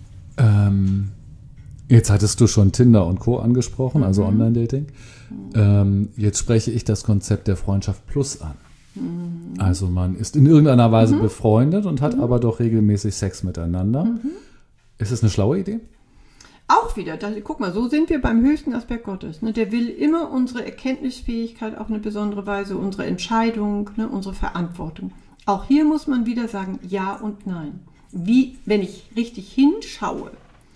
Speaker 1: Jetzt hattest du schon Tinder und Co. angesprochen, also Online-Dating. Jetzt spreche ich das Konzept der Freundschaft Plus an. Also man ist in irgendeiner Weise befreundet und hat aber doch regelmäßig Sex miteinander. Ist das eine schlaue Idee?
Speaker 2: Auch wieder, guck mal, so sind wir beim höchsten Aspekt Gottes. Ne? Der will immer unsere Erkenntnisfähigkeit auf eine besondere Weise, unsere Entscheidung, ne, unsere Verantwortung. Auch hier muss man wieder sagen, ja und nein. Wie, wenn ich richtig hinschaue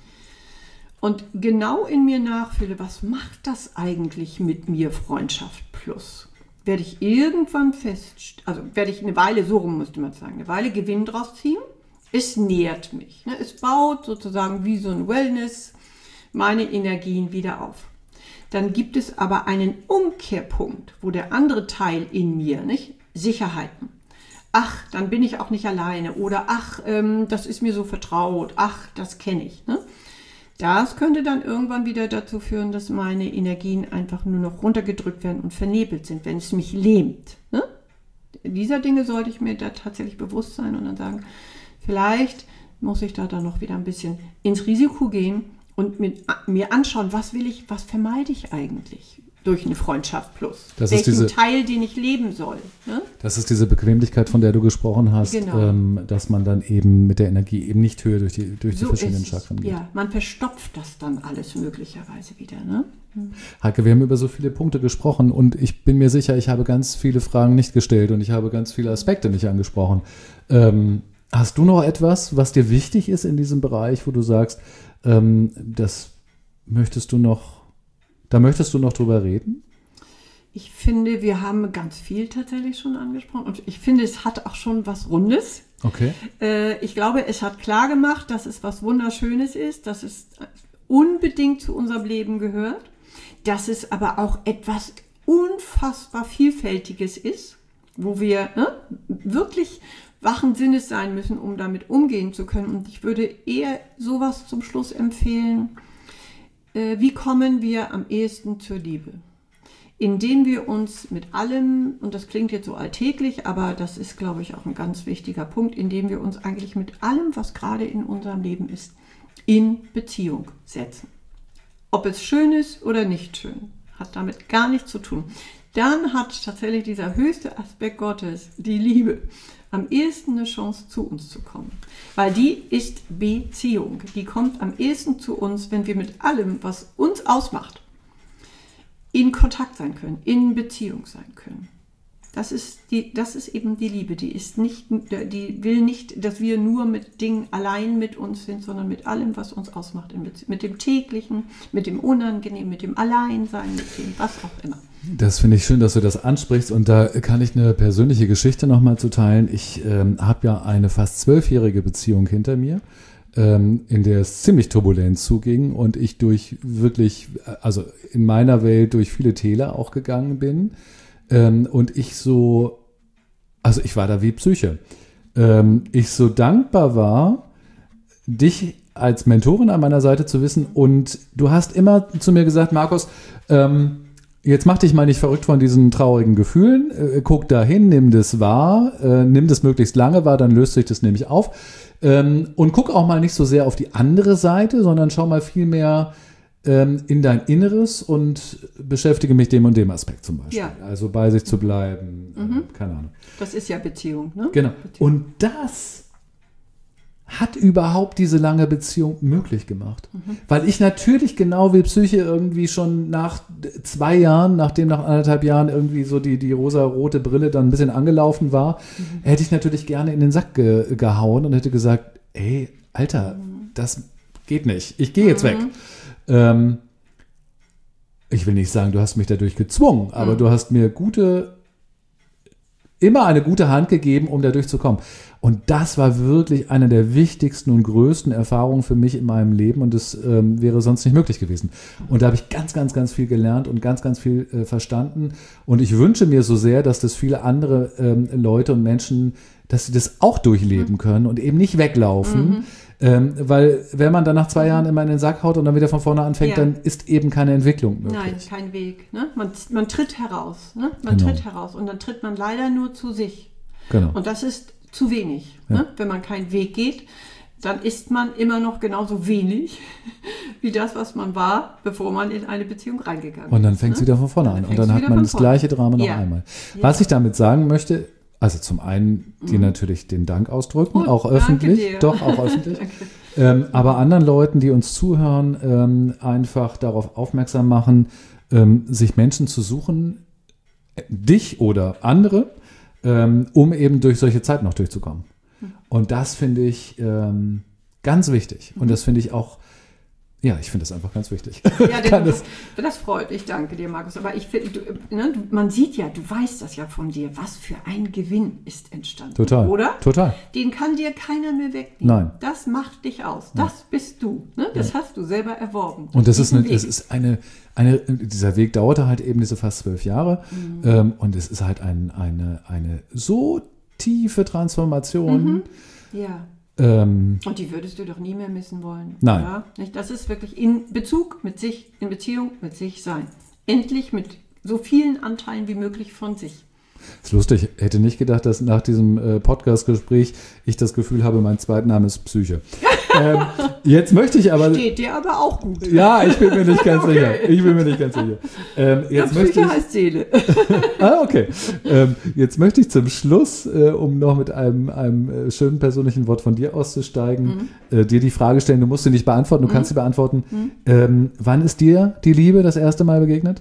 Speaker 2: und genau in mir nachfühle, was macht das eigentlich mit mir, Freundschaft Plus? Werde ich irgendwann werde ich eine Weile, so rum müsste man sagen, eine Weile Gewinn draus ziehen. Es nährt mich. Ne? Es baut sozusagen wie so ein Wellness meine Energien wieder auf. Dann gibt es aber einen Umkehrpunkt, wo der andere Teil in mir, nicht? Sicherheiten. Ach, dann bin ich auch nicht alleine. Oder ach, das ist mir so vertraut. Ach, das kenne ich. Ne? Das könnte dann irgendwann wieder dazu führen, dass meine Energien einfach nur noch runtergedrückt werden und vernebelt sind, wenn es mich lähmt. Ne? Dieser Dinge sollte ich mir da tatsächlich bewusst sein und dann sagen, vielleicht muss ich da dann noch wieder ein bisschen ins Risiko gehen und mir anschauen, was vermeide ich eigentlich durch eine Freundschaft Plus? Welchen Teil, den ich leben soll. Ne?
Speaker 1: Das ist diese Bequemlichkeit, von der du gesprochen hast,
Speaker 2: genau.
Speaker 1: Dass man dann eben mit der Energie eben nicht höher durch die verschiedenen Chakren geht.
Speaker 2: Ja, man verstopft das dann alles möglicherweise wieder. Ne?
Speaker 1: Heike, wir haben über so viele Punkte gesprochen und ich bin mir sicher, ich habe ganz viele Fragen nicht gestellt und ich habe ganz viele Aspekte nicht angesprochen. Hast du noch etwas, was dir wichtig ist in diesem Bereich, wo du sagst, da möchtest du noch drüber reden?
Speaker 2: Ich finde, wir haben ganz viel tatsächlich schon angesprochen und ich finde, es hat auch schon was Rundes.
Speaker 1: Okay.
Speaker 2: Ich glaube, es hat klar gemacht, dass es was Wunderschönes ist, dass es unbedingt zu unserem Leben gehört, dass es aber auch etwas unfassbar Vielfältiges ist, wo wir wirklich wachen Sinnes sein müssen, um damit umgehen zu können. Und ich würde eher sowas zum Schluss empfehlen, wie kommen wir am ehesten zur Liebe? Indem wir uns mit allem, und das klingt jetzt so alltäglich, aber das ist, glaube ich, auch ein ganz wichtiger Punkt, indem wir uns eigentlich mit allem, was gerade in unserem Leben ist, in Beziehung setzen. Ob es schön ist oder nicht schön, hat damit gar nichts zu tun. Dann hat tatsächlich dieser höchste Aspekt Gottes, die Liebe, am ehesten eine Chance, zu uns zu kommen. Weil die ist Beziehung. Die kommt am ehesten zu uns, wenn wir mit allem, was uns ausmacht, in Kontakt sein können, in Beziehung sein können. Das ist eben die Liebe. Die will nicht, dass wir nur mit Dingen allein mit uns sind, sondern mit allem, was uns ausmacht. Mit dem Täglichen, mit dem Unangenehmen, mit dem Alleinsein, mit dem was auch immer.
Speaker 1: Das finde ich schön, dass du das ansprichst und da kann ich eine persönliche Geschichte nochmal zu teilen. Ich habe ja eine fast 12-jährige Beziehung hinter mir, in der es ziemlich turbulent zuging und ich also in meiner Welt durch viele Täler auch gegangen bin und ich war da wie Psyche. Ich so dankbar war, dich als Mentorin an meiner Seite zu wissen und du hast immer zu mir gesagt, Markus, jetzt mach dich mal nicht verrückt von diesen traurigen Gefühlen, guck da hin, nimm das wahr, nimm das möglichst lange wahr, dann löst sich das nämlich auf und guck auch mal nicht so sehr auf die andere Seite, sondern schau mal viel mehr in dein Inneres und beschäftige mich dem und dem Aspekt zum Beispiel. Ja. Also bei sich zu bleiben, keine Ahnung.
Speaker 2: Das ist ja Beziehung, ne?
Speaker 1: Genau.
Speaker 2: Beziehung.
Speaker 1: Und das hat überhaupt diese lange Beziehung möglich gemacht. Weil ich natürlich genau wie Psyche irgendwie schon nach 2 Jahren, nachdem nach 1,5 Jahren irgendwie so die rosa-rote Brille dann ein bisschen angelaufen war, hätte ich natürlich gerne in den Sack gehauen und hätte gesagt, ey, Alter, das geht nicht. Ich gehe jetzt weg. Ich will nicht sagen, du hast mich dadurch gezwungen, aber du hast mir gute immer eine gute Hand gegeben, um da durchzukommen. Und das war wirklich eine der wichtigsten und größten Erfahrungen für mich in meinem Leben und das wäre sonst nicht möglich gewesen. Und da habe ich ganz, ganz, ganz viel gelernt und ganz, ganz viel verstanden. Und ich wünsche mir so sehr, dass das viele andere Leute und Menschen, dass sie das auch durchleben können und eben nicht weglaufen. Weil wenn man dann nach 2 Jahren immer in den Sack haut und dann wieder von vorne anfängt, dann ist eben keine Entwicklung möglich.
Speaker 2: Nein, kein Weg. Ne? Man tritt heraus. Ne? Man tritt heraus und dann tritt man leider nur zu sich.
Speaker 1: Genau.
Speaker 2: Und das ist zu wenig. Ne? Wenn man keinen Weg geht, dann ist man immer noch genauso wenig wie das, was man war, bevor man in eine Beziehung reingegangen ist.
Speaker 1: Und dann fängt es wieder von vorne an. Und dann hat man das gleiche Drama noch einmal. Was ich damit sagen möchte, also zum einen dir natürlich den Dank ausdrücken, auch öffentlich. Doch, auch öffentlich. Aber anderen Leuten, die uns zuhören, einfach darauf aufmerksam machen, sich Menschen zu suchen, dich oder andere, um eben durch solche Zeiten noch durchzukommen. Und das finde ich ganz wichtig. Und das finde ich auch, ich finde das einfach ganz wichtig.
Speaker 2: Ja, das freut mich, danke dir, Markus. Aber ich finde, man sieht ja, du weißt das ja von dir, was für ein Gewinn ist entstanden.
Speaker 1: Total.
Speaker 2: Oder?
Speaker 1: Total.
Speaker 2: Den kann dir keiner mehr wegnehmen.
Speaker 1: Nein.
Speaker 2: Das macht dich aus. Das bist du. Ne? Das hast du selber erworben.
Speaker 1: Und das ist dieser Weg dauerte halt eben diese fast 12 Jahre. Und es ist halt eine so tiefe Transformation.
Speaker 2: Ja. Und die würdest du doch nie mehr missen wollen.
Speaker 1: Nein.
Speaker 2: Oder? Das ist wirklich in Bezug mit sich, in Beziehung mit sich sein. Endlich mit so vielen Anteilen wie möglich von sich.
Speaker 1: Das ist lustig. Ich hätte nicht gedacht, dass nach diesem Podcast-Gespräch ich das Gefühl habe, mein Zweitname ist Psyche. Jetzt möchte ich aber...
Speaker 2: Steht dir aber auch gut.
Speaker 1: Ja, ich bin mir nicht ganz sicher.
Speaker 2: Psyche heißt Seele.
Speaker 1: Okay. Jetzt möchte ich zum Schluss, um noch mit einem schönen persönlichen Wort von dir auszusteigen, dir die Frage stellen, du musst sie nicht beantworten, du kannst sie beantworten. Wann ist dir die Liebe das erste Mal begegnet?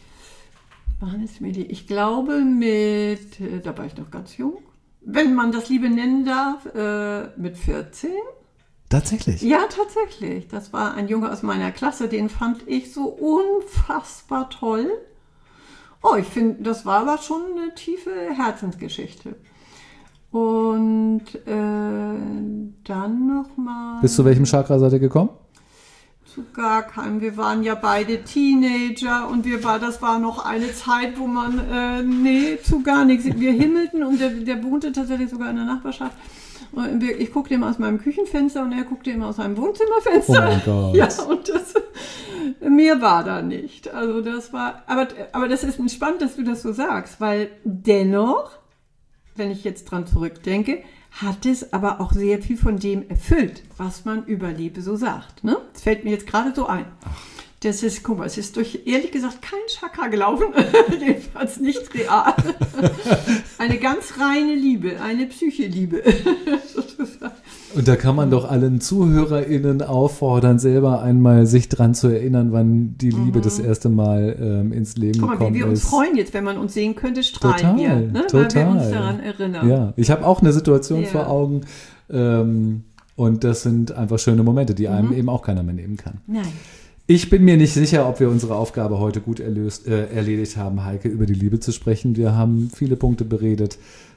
Speaker 2: Ich glaube da war ich noch ganz jung, wenn man das Liebe nennen darf, mit 14.
Speaker 1: Tatsächlich?
Speaker 2: Ja, tatsächlich. Das war ein Junge aus meiner Klasse, den fand ich so unfassbar toll. Oh, ich finde, das war aber schon eine tiefe Herzensgeschichte. Und dann nochmal...
Speaker 1: Bis zu welchem Chakra seid ihr gekommen?
Speaker 2: Zu gar keinem. Wir waren ja beide Teenager und das war noch eine Zeit, wo man, zu gar nichts. Wir himmelten und der wohnte tatsächlich sogar in der Nachbarschaft. Und ich guckte immer aus meinem Küchenfenster und er guckte immer aus seinem Wohnzimmerfenster.
Speaker 1: Oh mein Gott.
Speaker 2: Ja, und mehr war da nicht. Also das war, aber das ist spannend, dass du das so sagst, weil dennoch, wenn ich jetzt dran zurückdenke, hat es aber auch sehr viel von dem erfüllt, was man über Liebe so sagt. Ne? Das fällt mir jetzt gerade so ein. Das ist, guck mal, es ist ehrlich gesagt, kein Chakra gelaufen, jedenfalls nicht real. Eine ganz reine Liebe, eine Psyche-Liebe.
Speaker 1: Und da kann man doch allen ZuhörerInnen auffordern, selber einmal sich dran zu erinnern, wann die Liebe das erste Mal ins Leben gekommen ist. Guck mal, wie wir uns
Speaker 2: freuen jetzt, wenn man uns sehen könnte, strahlen wir, ne?
Speaker 1: Total.
Speaker 2: Weil wir uns daran erinnern.
Speaker 1: Ja, ich habe auch eine Situation vor Augen und das sind einfach schöne Momente, die einem eben auch keiner mehr nehmen kann.
Speaker 2: Nein.
Speaker 1: Ich bin mir nicht sicher, ob wir unsere Aufgabe heute gut erledigt haben, Heike, über die Liebe zu sprechen. Wir haben viele Punkte beredet.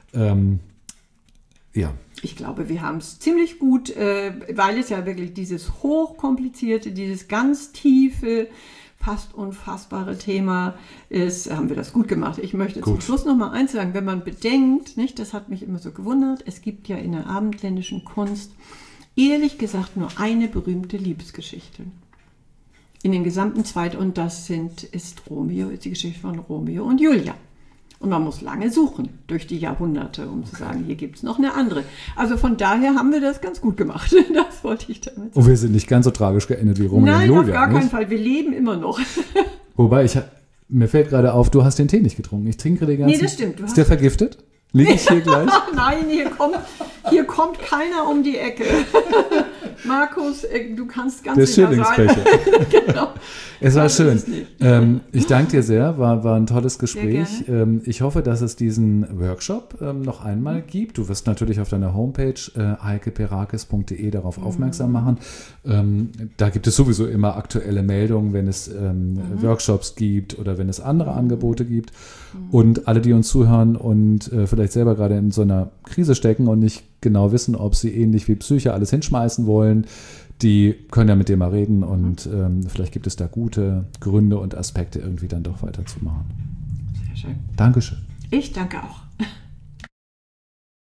Speaker 2: Ich glaube, wir haben es ziemlich gut, weil es ja wirklich dieses hochkomplizierte, dieses ganz tiefe, fast unfassbare Thema ist, haben wir das gut gemacht. Ich möchte zum Schluss noch mal eins sagen, wenn man bedenkt, nicht, das hat mich immer so gewundert, es gibt ja in der abendländischen Kunst ehrlich gesagt nur eine berühmte Liebesgeschichte. In den gesamten und das ist die Geschichte von Romeo und Julia. Und man muss lange suchen durch die Jahrhunderte, um zu sagen, hier gibt es noch eine andere. Also von daher haben wir das ganz gut gemacht. Das wollte ich damit sagen.
Speaker 1: Und wir sind nicht ganz so tragisch geendet wie Romeo und Julia.
Speaker 2: Nein, auf gar keinen Fall. Wir leben immer noch.
Speaker 1: Wobei, mir fällt gerade auf, du hast den Tee nicht getrunken. Ich trinke den ganzen.
Speaker 2: Nee, das stimmt.
Speaker 1: Ist der vergiftet? Liege ich hier gleich?
Speaker 2: Nein, hier kommt keiner um die Ecke. Markus, du kannst ganz sicher sein. Der
Speaker 1: Schillingsbecher.
Speaker 2: Genau.
Speaker 1: Es war schön. Ich danke dir sehr, war ein tolles Gespräch. Ich hoffe, dass es diesen Workshop noch einmal gibt. Du wirst natürlich auf deiner Homepage heikeperakis.de darauf aufmerksam machen. Da gibt es sowieso immer aktuelle Meldungen, wenn es Workshops gibt oder wenn es andere Angebote gibt. Und alle, die uns zuhören und für vielleicht selber gerade in so einer Krise stecken und nicht genau wissen, ob sie ähnlich wie Psyche alles hinschmeißen wollen, die können ja mit dir mal reden und vielleicht gibt es da gute Gründe und Aspekte, irgendwie dann doch weiterzumachen.
Speaker 2: Sehr schön.
Speaker 1: Dankeschön.
Speaker 2: Ich danke auch.